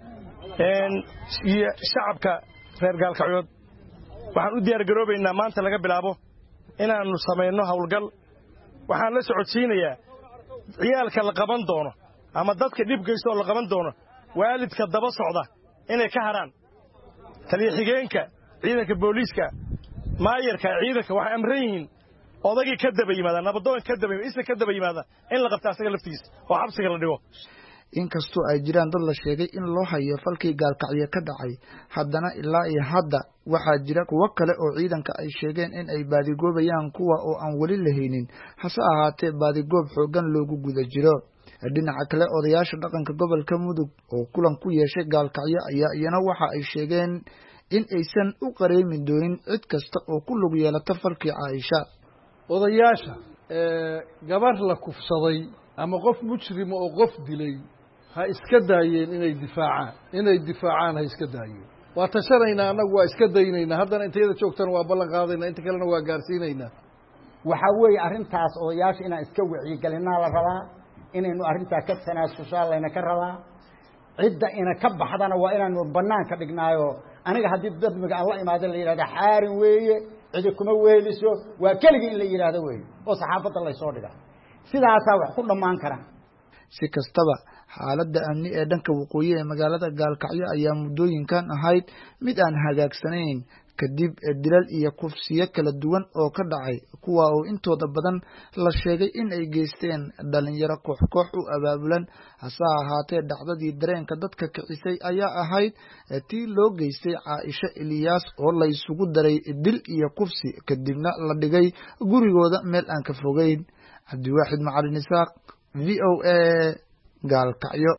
een iyo shacabka reer Gaalkacyo waxaan u diyaar garoobaynaa maanta laga bilaabo inaanu sameeyno howlgal waxaan la socodsiinayaa ciyaalka la qaban doono ama dadka dhibkaysta oo la qaban doono waalidka daba socda inay ka haraan taliye-xigeenka ciidanka booliiska maayarka ciidanka waxa amran yihiin odagii ka daba yimaada nabadoon ka daba isa ka daba yimaada in la qabta asaga laftiisa oo xabsiga la dhigo. inkastoo ay jiraan dad la sheegay in loo hayo falkii Gaalkacyo ka dhacay haddana ilaa iyo hadda waxaa jira kuwo kale oo ciidanka ay sheegeen in ay baadigoobayaan kuwa oo aan weli lahaynin hase ahaatee baadigoob xoogan loogu guda jiro. dhinaca kale odayaasha dhaqanka gobolka Mudug oo kulan ku yeeshay Gaalkacyo ayaa iyana waxa ay sheegeen in aysan u qareemin doonin cid kasta oo ku lug yeelata falkii Caaisha. odayaasha ee gabar la kufsaday ama qof mujrim oo qof dilay ha iska daayeen inay difaacaan inay difaacaan ha iska daayeen waa tashanaynaa anagu waa iska daynaynaa haddana intayada joogtana waa ballan qaadaynaa inta kalena waa gaarsiinaynaa. waxa weeye arrintaas odayaasha inaan iska wacyigelinaa la rabaa inaynu arrintaa ka tanaasushaa layna ka rabaa cidda ina ka baxdana waa inaanu bannaanka dhignaayo aniga haddii dadmiga aan la imaado la yidhahda xaarin weeye cidi kuma weeliso waa keligii in la yidhaahdo weeye oo saxaafadda laysoo dhiga sidaasaa wax ku dhammaan kara. si kastaba xaaladda amni ee dhanka waqooyi ee magaalada Gaalkacyo ayaa muddooyinkan ahayd mid aan hagaagsanayn kadib dilal iyo kufsiyo kala duwan oo ka dhacay kuwa oo intooda badan la sheegay in ay geysteen dhalinyaro koox koox u abaabulan hase ahaatee dhacdadii dareenka dadka kicisay ayaa ahayd tii loo geystay Caaisha Ilyas oo la isugu daray dil iyo kufsi kadibna la dhigay gurigooda meel aan ka fogeyn. Cabdiwaaxid Macalin Isaaq V O A Gaalkacyo.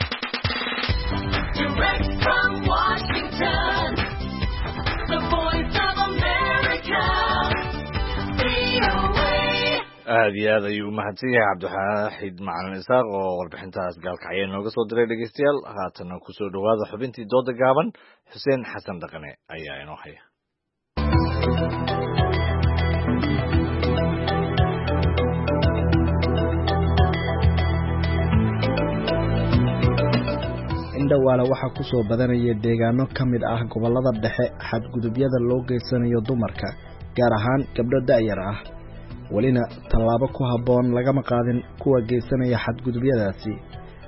aad iyo aad ayuu u mahadsan yahay Cabdiwaaxid Macalin Isaaq oo warbixintaas Gaalkacyo nooga soo diray dhegeystayaal. haatana ku soo dhawaada xubintii dooda gaaban Xuseen Xasan Dhaqane ayaa inoo haya. indhawaale waxaa ku soo badanaya deegaano ka mid ah gobollada dhexe xadgudubyada loo geysanayo dumarka gaar ahaan gabdho da'yar ah welina tallaabo ku habboon lagama qaadin kuwa geysanaya xadgudubyadaasi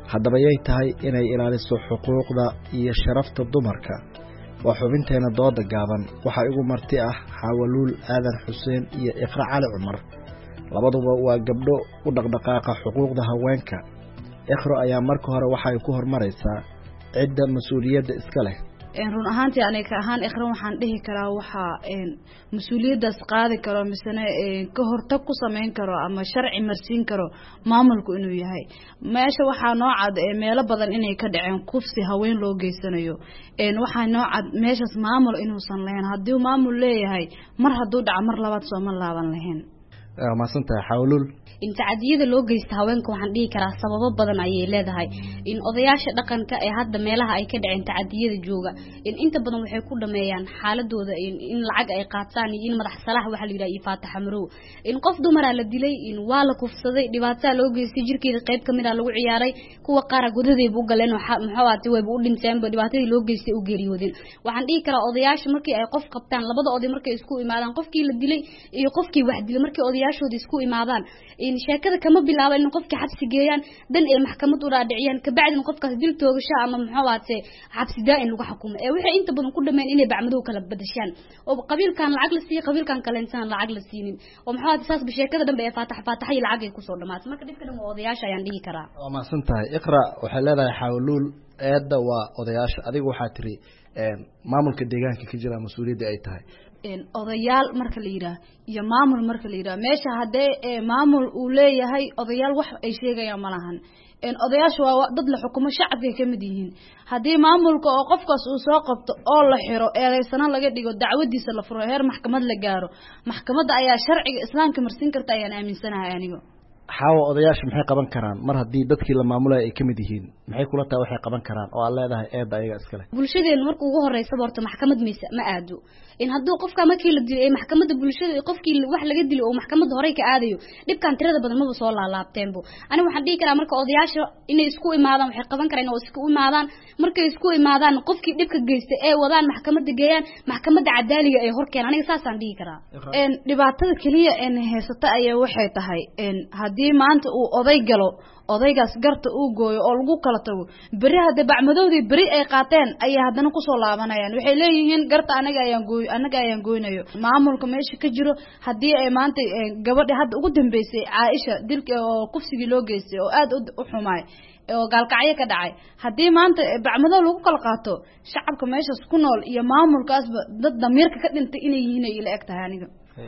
haddaba yay tahay inay ilaaliso xuquuqda iyo sharafta dumarka waa xubinteena dooda gaaban waxaa igu marti ah xaawaluul aadan xuseen iyo iqra cali cumar labaduba waa gabdho u dhaqdhaqaaqa xuquuqda haweenka iqro ayaa marka hore waxa ay ku hormaraysaa cidda mas-uuliyadda iska leh run ahaantii aniga ahaan iqra waxaan dhihi karaa waxaa mas-uuliyaddaas qaadi karo misena ka hortag ku samayn karo ama sharci marsiin karo maamulku inuu yahay meesha waxaa noo cad meelo badan inay ka dhaceen kufsi haween loo geysanayo waxaa noo cad meeshaas maamul inuusan lahayn haddii maamul leeyahay mar hadduu dhaco mar labaad sooma laaban lahayn maasantahay xawluul in tacadiyada loo geysta haweenka waxaan dhihi karaa sababo badan ayay leedahay in odayaasha dhaqanka ee hadda meelaha ay ka dhaceen tacadiyada jooga in inta badan waxay ku dhameeyaan xaaladooda in lacag ay qaataan iyo in madax salax waxa la yiraahdo faatax marow in qof dumar la dilay in waa la kufsaday dhibaato loo geystay jirkeeda qayb kamid ah lagu ciyaaray kuwa qaar gudadeed u galeen maxaa waati way u dhinteen dhibaatadii loo geystay u geeriyoodeen waxaan dhihi karaa odayaasha markii ay qof qabtaan labada oday markay isku imaadaan qofkii la dilay iyo qofkii wax dilay markii odayaashooda isku imaadaan in sheekada kama bilaabo in qofkii xabsi geeyaan dan ay maxkamad u raadiciyaan ka bacdin qofkaas dil toogasho ama maxaa waate xabsi daa'in lagu xukumo ee waxay inta badan ku dhameen inay bacmadow kala badashaan oo qabiilkan lacag la siiyo qabiilkan kale intaan lacag la siinin oo maxaa waate saas sheekada dambe ee faatax faataxay lacag ay ku soo dhamaatay marka dhibka dhan odayaasha ayaan dhihi karaa waa maasantahay iqra waxay leedahay xawluul eedda waa odayaasha adigu waxaa tiri maamulka deegaanka ka jira mas-uuliyadda ay tahay odayaal marka la yiraahdo iyo maamul marka la yiraahdo meesha hadee maamul uu leeyahay odayaal wax ay sheegayaan malahan in odayaashu waa dad la xukumo shacabka ka mid yihiin hadii maamulka oo qofkaas uu soo qabto oo la xiro eedeysana laga dhigo dacwadiisa la furo heer maxkamad la gaaro maxkamadda ayaa sharciga islaamka marsiin karta ayaan aaminsanahay aniga xaawo odayaasha maxay qaban karaan mar haddii dadkii la maamulay ay ka mid yihiin maxay kula tahay waxay qaban karaan oo aad leedahay eedda ayaga iska leh bulshadeenu markuu ugu horeysa horta maxkamad maysa ma aado in hadduu qofka markii la dilay maxkamadda bulshada qofkii wax laga dilay oo maxkamadda horey ka aadayo dhibkan tirada badan ma soo laalaabteenbo aniga waxaan dhihi karaa marka odayaasha inay isku imaadaan waxay qaban karaan oo isku imaadaan markay isku imaadaan qofkii dhibka geystay ee wadaan maxkamadda geeyaan maxkamadda cadaaliga ay horkeen aniga saasaan dhihi karaa een dhibaatada kaliya ee heysata ayaa waxay tahay een haddii maanta uu oday galo odaygaas garta uu gooyo oo lagu kala tago bari hada bacmadoodii bari ay qaateen ayaa hadana ku soo laabanayaan waxay leeyihiin garta anaga ayaan gooy anaga ayaan gooynayo maamulka meesha ka jiro hadii ay maanta gabadha hadda ugu dambeysay Aisha dilka oo kufsigii loo geystay oo aad u xumaay oo gaalkacyo ka dhacay hadii maanta bacmado lagu kala qaato shacabka meesha ku nool iyo maamulkaas dad damiirka ka dhintay inay yihiin ay ila egtahay aniga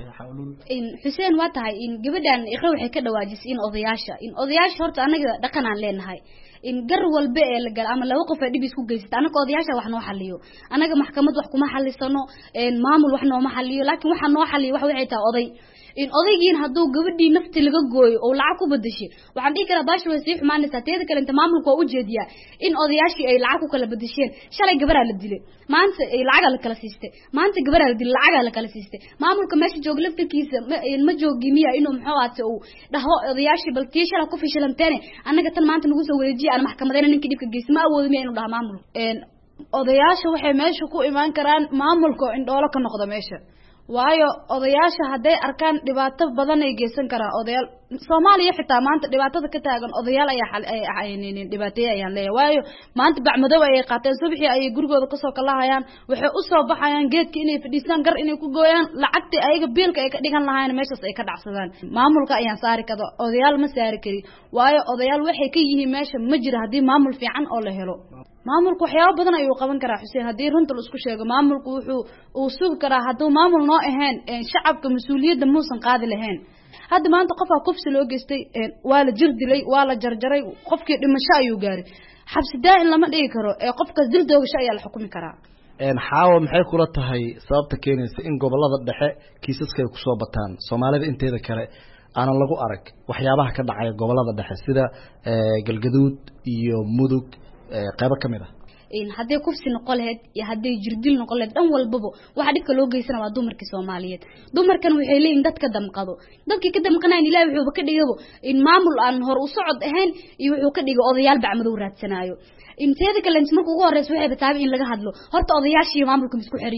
in Xuseen waa tahay in gabadhan iqra waxay ka dhawaajisay in odayaasha in odayaasha horta anaga dhaqan aan leenahay in gar walba ee la gal ama laba qof ay dhib isku geystaan anaga odayaasha wax noo xaliyo anaga maxkamad wax kuma xalisano een maamul wax noo ma xaliyo laakiin waxa noo xaliyo wax waxay tahay oday in odaygiin hadduu gabadhii nafti laga gooyo oo lacag ku badashay waxaan dhihi karaa baash way sii xumaanaysaa teeda kale inta maamulka u jeediyaa in odayaashii ay lacag ku kala badasheen shalay gabaraa la dilay maanta ay lacag la kala siistay maanta gabaraa la dilay lacag la kala siistay maamulka meesha joog laftirkiisa ma joogi miya inuu muxuu ahaatay uu dhaho odayaashii bal tii shalay ku fishilanteen anaga tan maanta nagu soo wareejiyay aan maxkamadayna ninkii dhibka geystay ma awoodin miya inuu dhaho maamul een odayaasha waxay meesha ku imaan karaan maamulka in dhoolo ka noqdo meesha waayo odayaasha haday arkaan dhibaato badan ay geysan karaan odayaal Soomaaliya xitaa maanta dhibaatada ka taagan odayaal ayaa xal ay ahayneen dhibaateey ayaan leeyahay waayo maanta bacmadow ay qaateen subaxii ay gurigooda ka soo kalahayaan waxay u soo baxayaan geedka inay fadhiistaan gar inay ku gooyaan lacagta ayaga biilka ay ka dhigan lahaayeen meeshaas ay ka dhacsadaan maamulka ayaan saari kado odayaal ma saari kari waayo odayaal waxay ka yihiin meesha ma jira hadii maamul fiican oo la helo maamulku waxyaabo badan ayuu qaban karaa Xuseen hadii runta la isku sheego maamulku wuxuu uu sugi karaa haduu maamul noo ahayn shacabka mas'uuliyadda muusan qaadi lahayn hadda maanta qof kufsi loo geystay waa la jir dilay waa la jarjaray qofkii dhimasho ayuu gaaray xabsi daa'in lama dhigi karo ee qofkaas dil doogasho ayaa la xukumi karaa een xaawo maxay kula tahay sababta keenaysa in gobolada dhexe kiisaska ay ku soo bataan Soomaalida inteeda kale aanan lagu arag waxyaabaha ka dhacay gobolada dhexe sida galgaduud iyo mudug qaybo kamid ah in hadii kufsi noqon lahayd iyo hadii jirdil noqon lahayd dhan walbaba waxa dhibka loo geysana waa dumarkii Soomaaliyeed dumarkan waxay leeyihiin dadka damqado dadkii ka damqanayeen Ilaahay wuxuu ka dhigay in maamul aan hor u socod ahayn iyo wuxuu ka dhigay odayaal bacmadow raadsanayo inteeda kale markuu ugu horeeyay waxay bataabay in laga hadlo horta odayaashii maamulka isku xiran yihiin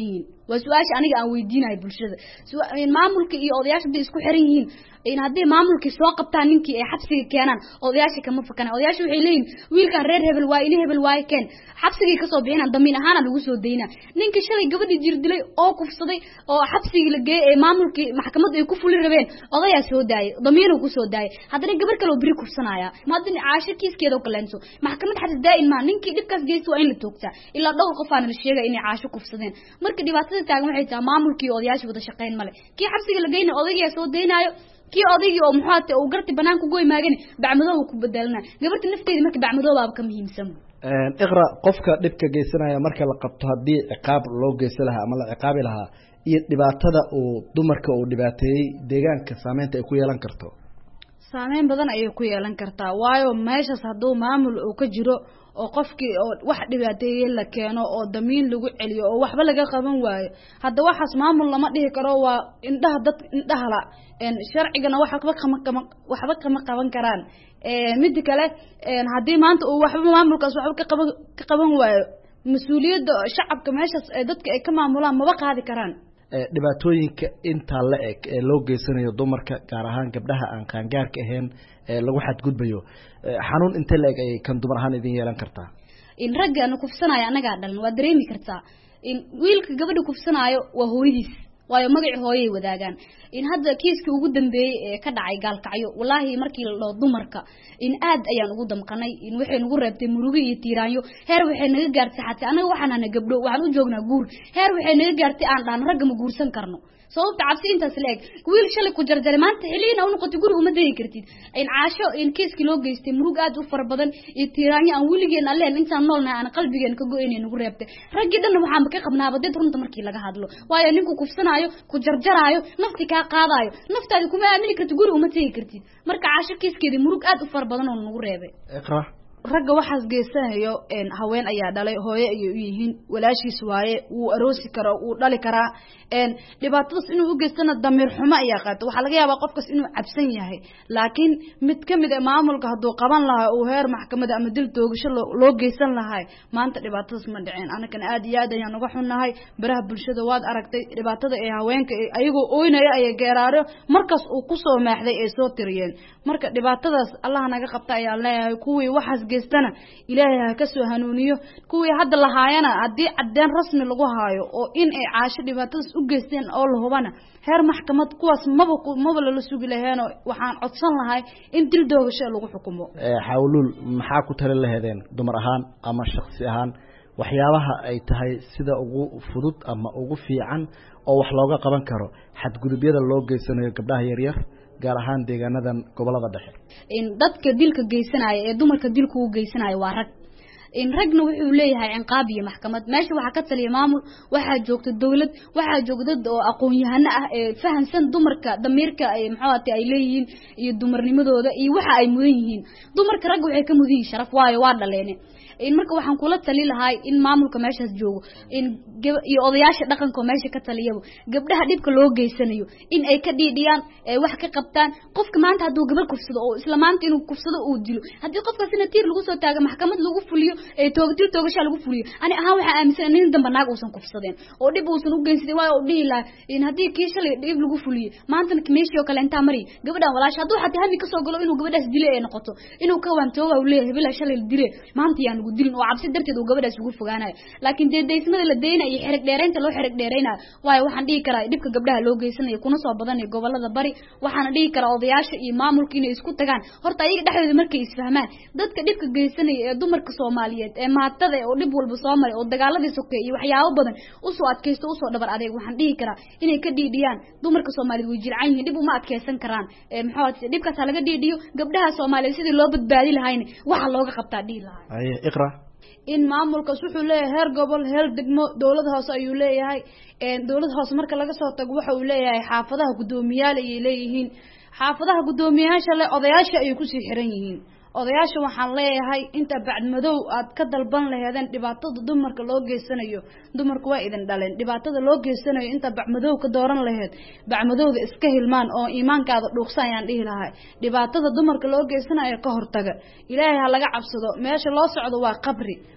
waa su'aasha aniga aan weydiinayo bulshada maamulka iyo odayaasha hadday isku xiran yihiin in haddii maamulkii soo qabtaan ninkii ay xabsiga keenaan odayaasha kama fakana odayaasha waxay leeyihin wiilkan reer hebel waa ina hebel waaye keen xabsigii kasoo bixinaan damiin ahaana lagu soo daynaa ninkii shalay gabadhii jir dilay oo kufsaday oo xabsigii la geeyey ee maamulkii maxkamadda ay ku fuli rabeen odayaa soo daayay damiinuu ku soo daayay haddana gabar kale oo beri kufsanaya maadin caasho kiiskeeda oo kaleenso maxkamad xataa daa'in maa ninkii dhibkaas geysta waa in la toogtaa ilaa dhowr qof aana la sheegay inay caasho kufsadeen marka dhibaatada taagan waxay tahay maamulkii odayaasha wada shaqayn male kii xabsiga la geeyna odaygaa soo daynaayo kii odaygii oo muxuu ahaatay uu garti banaanka goy maagani bacmadooba ku bedelana gabarta nafteeda marka bacmadoobaaba ka muhiimsan iqra qofka dhibka geysanaya marka la qabto haddii ciqaab loo geysan lahaa ama la ciqaabi lahaa iyo dhibaatada uu dumarka uu dhibaateeyey deegaanka saameynta ay ku yeelan karto saameyn badan ayay ku yeelan kartaa waayo meeshaas hadduu maamul uu ka jiro oo qofkii oo wax dhibaateeyay la keeno oo damiin lagu celiyo oo waxba laga qaban waayo hadda waxaas maamul lama dhihi karo waa indhaha dad indhaha la een sharcigana waxba kama kama waxba kama qaban karaan ee mid kale een hadii maanta uu waxba maamulkaas waxba ka qaban ka qaban waayo mas'uuliyadda shacabka meeshaas ee dadka ay ka maamulaan maba qaadi karaan dhibaatooyinka inta la eg ee loo geysanayo dumarka gaar ahaan gabdhaha aan qaangaarka ahayn ee lagu xadgudbayo xanuun inta la eg ay kan dumar ahaan idin yeelan kartaa in ragga kufsanaya anaga dhalan waa dareemi kartaa in wiilka gabadha kufsanayo waa hooyadiis waayo magac hooyay wadaagaan in hadda kiiska ugu dambeeyay ee ka dhacay gaalkacyo wallahi markii la dumarka in aad ayaan ugu damqanay in waxay nagu reebtay murugo iyo tiiraanyo heer waxay naga gaartay xataa anaga waxaan ana gabdho waxaan u joognaa guur heer waxay naga gaartay aan dhaan ragga ma guursan karno sababta cabsi intaas la eg wiil shalay ku jarjaray maanta xiliina uu noqotay guri uma degi kartid in caasho in kiiski loo geystay murug aad u far badan iyo tiiraanyo aan wiligeena leen intaan noolnahay aan qalbigeena ka go'aynay nagu reebtay raggi dhan waxaan ka qabnaaba dad runta markii laga hadlo waayo ninku kufsanaayo ku jarjaraayo nafti ka qaadayo naftaada kuma aamini kartid guri uma degi kartid marka caasho kiiskeedii murug aad u far badan oo nagu reebay iqra ragga waxaas geysanayo een haween ayaa dhalay hooyo ay u yihiin walaashiis waaye uu aroosi karo uu dhali karaa een dhibaatadaas inuu u geystana damiir xumo ayaa qaato waxa laga yaabaa qofkaas inuu cabsan yahay laakiin mid kamid ah maamulka haduu qaban lahaa uu heer maxkamada ama dil toogasho loo geysan lahaa maanta dhibaatadaas ma dhicin anagana aad iyo aad ayaan uga xunnahay baraha bulshada waad aragtay dhibaatada ee haweenka ayagoo ooynaya ay geeraaro markaas uu ku soo maaxday ee soo tiriyeen marka dhibaatadaas Allah naga qabta ayaa leeyahay kuwii waxaas geystana ilaahay ha ka soo hanuuniyo kuwii hadda la haayana hadii cadeen rasmi lagu haayo oo in ay caasho dhibaatadaas u geysteen oo la hubana heer maxkamad kuwaas maba maba la sugi lahayn waxaan codsan lahay in dil doogasho lagu xukumo ee xawlul maxaa ku tala lahaydeen dumar ahaan ama shakhsi ahaan waxyaabaha ay tahay sida ugu fudud ama ugu fiican oo wax looga qaban karo xadgudubyada loo geysanayo gabdhaha yar yar gaar ahaan deegaanadan gobolada dhexe in dadka dilka geysanaya ee dumarka dilku u geysanaya waa rag in ragna wuxuu leeyahay ciqaab iyo maxkamad meesha waxa ka taliya maamul waxa joogta dawlad waxa joogta dad oo aqoon yahana ah ee fahansan dumarka damiirka ay maxaati ay leeyihiin iyo dumarnimadooda iyo waxa ay mudan yihiin dumarka rag waxay ka mudan yihiin sharaf waayo waa dhaleene in marka waxaan kula tali lahay in maamulka meeshaas joogo in iyo odayaasha dhaqanka meesha ka taliyaba gabdhaha dhibka loo geysanayo in ay ka dhiidhiyaan ee wax ka qabtaan qofka maanta haduu gabar kufsado oo isla maanta inuu kufsado uu dilo hadii qofka sina tiir lagu soo taago maxkamad lagu fuliyo ee toogdil toogasho lagu fuliyo ani ahaan waxa aaminsan in damba naag uusan kufsadeen oo dhib uusan u geysadeen waayo dhii la in hadii kii shalay dhib lagu fuliyo maanta meeshii oo kale inta mari gabadha walaash haduu xataa hami ka soo galo inuu gabadhaas dilay ay noqoto inuu ka waan tooga u leeyahay bila shalay dilay maanta yaan ugu dilin oo cabsi darteed uu gabadhaas ugu fogaanayo laakiin deedeysmada la deeyna iyo xiriq dheereynta loo xiriq dheereyna waayo waxaan dhigi karaa dhibka gabdhaha loo geysanayo kuna soo badan ee gobolada bari waxaan dhigi karaa odayaasha iyo maamulka inay isku tagaan horta ayaga dhexdooda markay isfahmaan dadka dhibka geysanaya ee dumarka Soomaaliyeed ee maatada oo dhib walba soo maray oo dagaaladii sokeey iyo waxyaabo badan u soo adkaysto u soo dhabar adeeg waxaan dhigi karaa inay ka dhiidhiyaan dumarka Soomaaliyeed way jircaan yihiin dhib uma adkaysan karaan ee maxaa dhibkaas laga dhiidhiyo gabdhaha Soomaaliyeed sidii loo badbaadi lahayn waxa looga qabtaa dhigi lahayn ay iqra in maamulka wuxuu leeyahay heer gobol heer degmo dawlad hoose ayuu leeyahay ee dawlad hoose marka laga soo tago waxa uu leeyahay xaafadaha gudoomiyaal ay leeyihiin xaafadaha gudoomiyaasha le odayaasha ay ku sii xiran yihiin odayaasha waxaan leeyahay inta bacd madow aad ka dalban lahaydeen dhibaatada dumarka loo geysanayo dumarku waa idin dhaleen dhibaatada loo geysanayo inta bacd madow ka dooran lahayd bacd madowda iska hilmaan oo iimaankaada dhuuqsan ayaan dhihi lahay dhibaatada dumarka loo geysanayo ka hortaga ilaahay ha laga cabsado meesha loo socdo waa qabri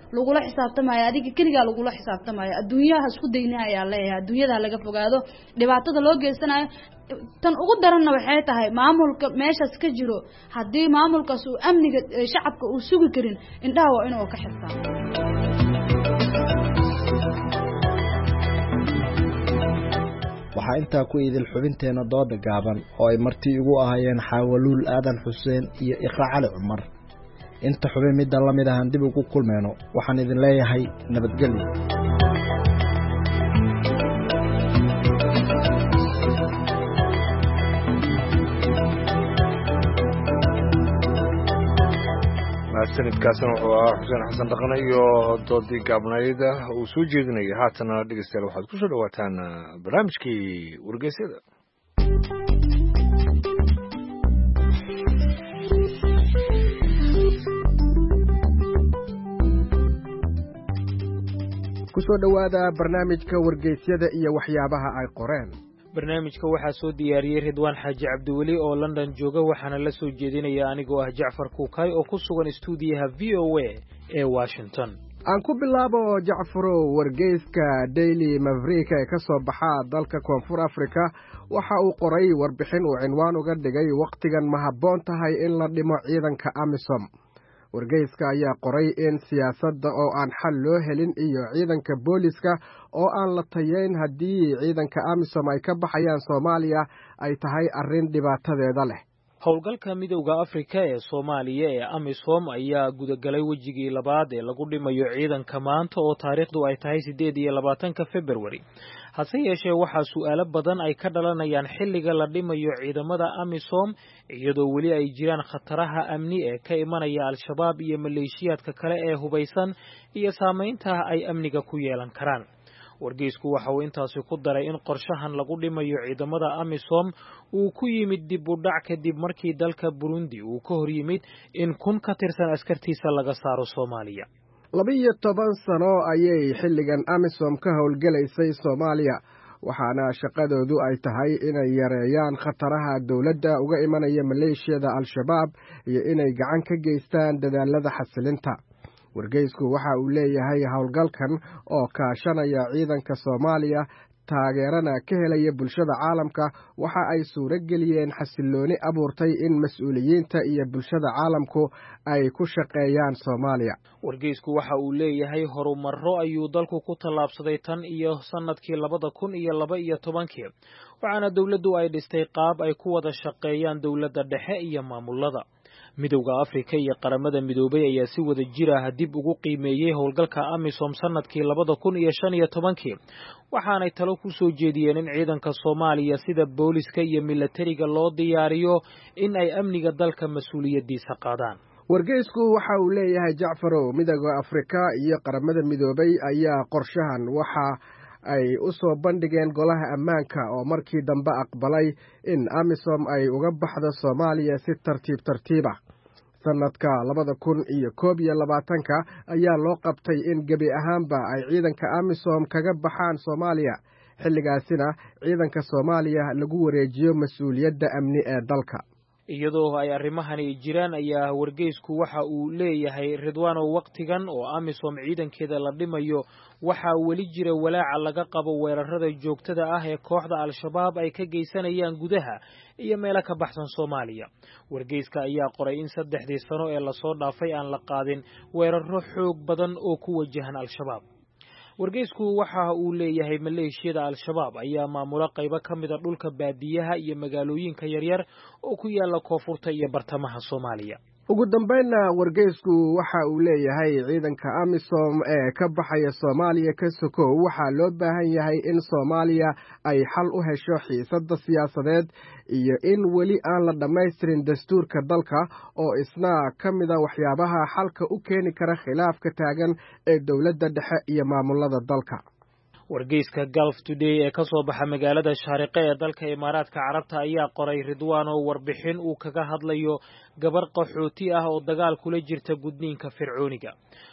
lagula xisaabtamayo adiga kaliya lagula xisaabtamayo adduunyaha isku daynaa ayaa leeyahay adduunyada laga fogaado dhibaatada loo geysanayo tan ugu daranna waxay tahay maamulka meeshaas ka jiro haddii maamulkaas uu amniga shacabka uu sugi karin indhaha waa inuu ka xirtaa waxaa intaa ku idil xubinteena dooda gaaban oo ay marti ugu ahayeen xaawaluul aadan xuseen iyo iqra cali cumar inta xubin midda la mid ahaan dib ugu kulmeyno waxaan idin leeyahay nabadgelyo sanadkaasna wuxuu ahaa xuseen xasan dhaqane iyo doodii gaabnayda uu soo jeedinayay haatana dhegeystayaal waxaad ku soo dhawaataan barnaamijkii wargeysyada ku soo dhowaada barnaamijka wargeysyada iyo waxyaabaha ay qoreen barnaamijka waxaa soo diyaariyey ridwaan xaaji cabdiweli oo london jooga waxaana la soo jeedinaya anigoo ah jacfar kuukay oo ku sugan stuudiyaha v o a ee washington aan ku bilaabo jacfarow wargeyska daily maverick ee ka soo baxa dalka koonfur africa waxa uu qoray warbixin uu cinwaan uga dhigay wakhtigan ma habboon tahay in la dhimo ciidanka amisom wargeyska ayaa qoray in siyaasadda oo aan xal loo helin iyo ciidanka booliska oo aan la tayeyn haddii ciidanka amisom ay ka baxayaan soomaaliya ay tahay arrin dhibaatadeeda leh howlgalka midowda afrika ee soomaaliya ee amisom ayaa gudagalay wejigii labaad ee lagu dhimayo ciidanka maanta oo taariikhdu ay tahay siddeed iyo labaatanka februari hase yeeshee waxaa su'aalo badan ay ka dhalanayaan xilliga la dhimayo ciidamada amisom iyadoo weli ay jiraan khataraha amni ee ka imanaya al-shabaab iyo maleeshiyaadka kale ee hubaysan iyo saamaynta ay amniga ku yeelan karaan wargeysku waxa uu intaasi ku daray in qorshahan lagu dhimayo ciidamada amisom uu ku yimid dib u dhac kadib markii dalka burundi uu ka hor yimid in kun ka tirsan askartiisa laga saaro soomaaliya laba-iyo toban sano ayay xilligan amisom ka howlgelaysay soomaaliya waxaana shaqadoodu ay tahay inay yareeyaan khataraha dowladda uga imanaya maleeshiyada al-shabaab iyo inay gacan ka geystaan dadaalada xasilinta wargeysku waxa uu leeyahay howlgalkan oo kaashanaya ciidanka soomaaliya taageerana ka helaya bulshada caalamka waxa ay suuro geliyeen xasillooni abuurtay in mas-uuliyiinta iyo bulshada caalamku ay ku shaqeeyaan soomaaliya wargeysku waxa uu leeyahay horumarro ayuu dalku ku tallaabsaday tan iyo sannadkii labada kun iyo laba iyo tobankii waxaana dowladdu ay dhistay qaab ay ku wada shaqeeyaan dowladda dhexe iyo maamulada midowda afrika iyo qaramada midoobay ayaa si wada jir ah dib ugu qiimeeyey howlgalka amisom sannadkii labada kun iyo shan iyo tobankii waxaanay talo ku soo jeediyeen in ciidanka soomaaliya sida booliska iyo milatariga loo diyaariyo in ay amniga dalka mas-uuliyaddiisa qaadaan wargeysku waxa uu leeyahay jacfarow midowda afrika iyo qaramada midoobay ayaa qorshahan waxa ay u soo bandhigeen golaha ammaanka oo markii dambe aqbalay in amisom ay uga baxdo soomaaliya si tartiib tartiiba sannadka labada kun iyo koob iyo labaatanka ayaa loo qabtay in gebi ahaanba ay ciidanka amisom kaga baxaan soomaaliya xilligaasina ciidanka soomaaliya lagu wareejiyo mas-uuliyadda amni ee dalka iyadoo ay arrimahani jiraan ayaa wargeysku waxa uu leeyahay ridwaanow wakhtigan oo amisom ciidankeeda la dhimayo waxaa weli jira walaaca laga qabo weerarada joogtada ah ee kooxda al-shabaab ay ka geysanayaan gudaha iyo meelo ka baxsan soomaaliya wargeyska ayaa qoray in saddexdii sano ee lasoo dhaafay aan la qaadin weeraro xoog badan oo ku wajahan al-shabaab wargeysku waxa uu leeyahay maleeshiyada al-shabaab ayaa maamula qaybo ka mida dhulka baadiyaha iyo magaalooyinka yaryar oo ku yaala koonfurta iyo bartamaha soomaaliya ugu dambaynna wargeysku waxa uu leeyahay ciidanka amisom ee ka baxaya soomaaliya ka sokow waxaa loo baahan yahay in soomaaliya ay xal u hesho xiisadda siyaasadeed iyo in weli aan la dhammaystirin dastuurka dalka oo isna ka mida waxyaabaha xalka u keeni kara khilaafka taagan ee dowladda dhexe iyo maamulada dalka wargeyska Gulf Today ee ka soo baxa magaalada Shaariqe ee dalka Imaaraadka Carabta ayaa qoray Ridwaan oo warbixin uu kaga hadlayo gabar qaxooti ah oo dagaal kula jirta gudniinka fircooniga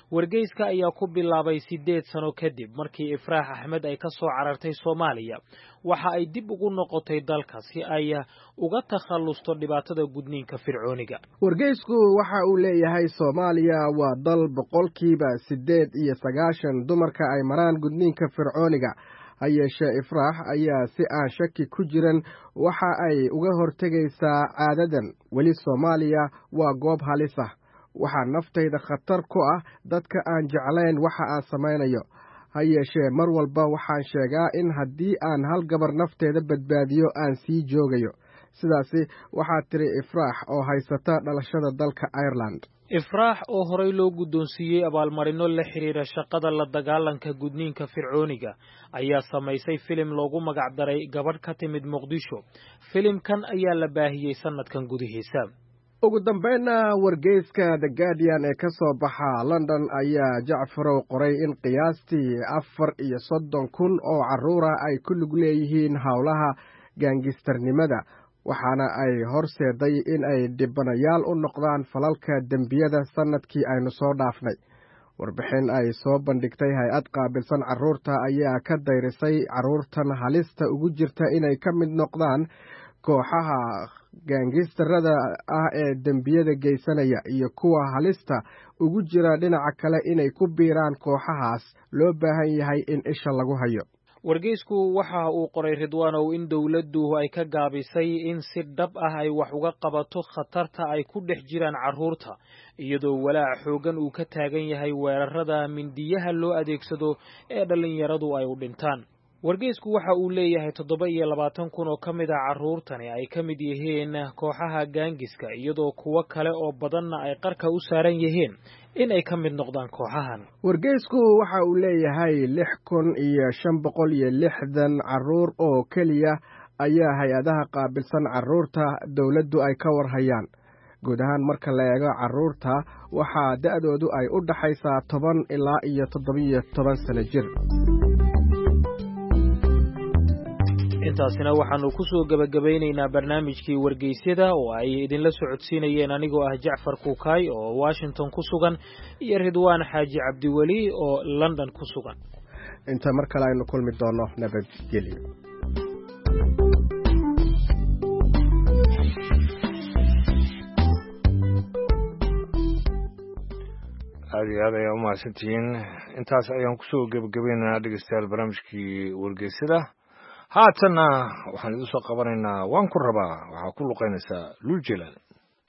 wargeyska ayaa ku bilaabay siddeed sano kadib markii Ifraax Axmed ay ka soo carartay Soomaaliya waxa ay dib ugu noqotay dalka si ay uga takhalusto dhibaatada gudniinka fircooniga. wargeysku waxa uu leeyahay Soomaaliya waa dal boqolkiiba siddeed iyo sagaashan dumarka ay maraan gudniinka fircooniga hayeeshee Ifraax ayaa si aan shaki ku jiran waxa ay uga hortegaysaa caadadan. weli Soomaaliya waa goob halis ah, waxaa naftayda khatar ku ah dadka aan jeclayn waxa aan samaynayo. hayeeshee mar walba waxaan sheegaa in haddii aan hal gabar nafteeda badbaadiyo aan sii joogayo. sidaasi waxaa tiri Ifraax oo haysata dhalashada dalka Ireland. Ifraax oo horey loo guddoonsiiyey abaalmarino la xiriira shaqada la dagaalanka gudniinka fircooniga ayaa samaysay filim loogu magac daray gabadh ka timid Muqdisho. filimkan ayaa la baahiyey sanadkan gudihiisa. ugu dambeynna wargeyska The Guardian ee ka soo baxa London ayaa Jacfarow qoray in qiyaastii afar iyo soddon kun oo carruura ay ku lug leeyihiin howlaha gaangistarnimada, waxaana ay horseeday in ay dhibanayaal u noqdaan falalka dembiyada sanadkii aynu soo dhaafnay. warbixin ay soo bandhigtay hay-ad qaabilsan carruurta ayaa ka dayrisay carruurtan halista ugu jirta inay ka mid noqdaan kooxaha gaangistarada ah ee dembiyada geysanaya iyo kuwa halista ugu jira dhinaca kale inay ku biiraan kooxahaas loo baahan yahay in isha lagu hayo. wargeysku waxa uu qoray Ridwaanow in dawladdu ay ka gaabisay in si dhab ah ay wax uga qabato khatarta ay ku dhex jiraan carruurta iyadoo walaac xoogan uu ka taagan yahay weerarada mindiyaha loo adeegsado ee dhalinyaradu ay u dhintaan. wargeysku waxa uu leeyahay toddoba iyo labaatan kun oo ka mid ah carruurtani ay ka mid yihiin kooxaha gaangiska iyadoo kuwo kale oo badanna ay qarka u saaran yihiin in ay ka mid noqdaan kooxahan. wargeysku waxa uu leeyahay lix kun iyo shan boqol iyo lixdan carruur oo keliya ayaa hay-adaha qaabilsan carruurta dawladdu ay ka warhayaan. guud ahaan marka la eego carruurta waxaa da'doodu ay u dhaxaysaa toban ilaa iyo toddobiyo toban sano jir. intaasina waxaanu ku soo gabagabaynaynaa barnaamijkii wargeysyada oo ay idinla socodsiinayeen anigoo ah Jacfar Kuukay oo Washington ku sugan iyo Ridwaan Xaaji Cabdiweli oo London ku sugan. inta mar kale aynu kulmi doono nabadgelyo. aad iyo aad ayaa u mahadsantihiin. intaas ayaan kusoo gabagabaynaynaa dhegeystayaal barnaamijkii wargeysyada. haatanna waxaan idin soo qabanaynaa waan ku rabaa waxaa ku luqaynaysaa Luul Jalaal.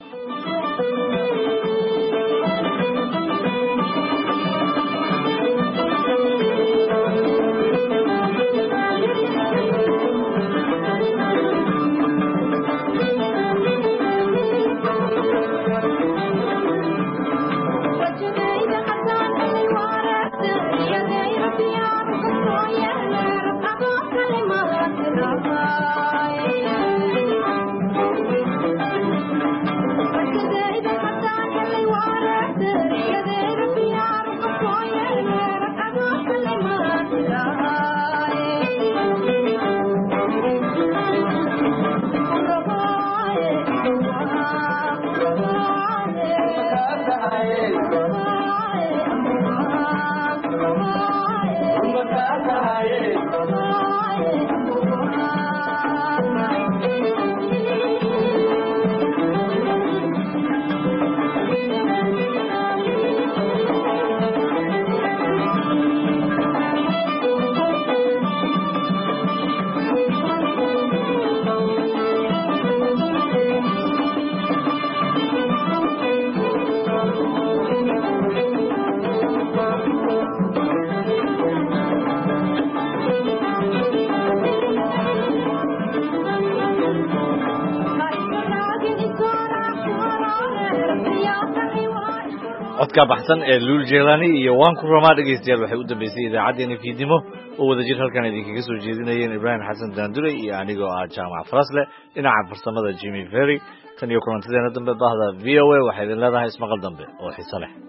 codka baxsan ee Luul Jalaal iyo waan ku rabaa dhageystayaal waxay u dambeysay idaacadeena fiidnimo oo wada jir halkan idinkaga soo jeedinayeen Ibrahim Xasan Daandure iyo anigoo ah Jaamac Farasle dhinaca farsamada Jimmy Ferry tan iyo kulantadeena dambe bahda V O A waxay idin leedahay ismaqal dambe oo xiiso leh.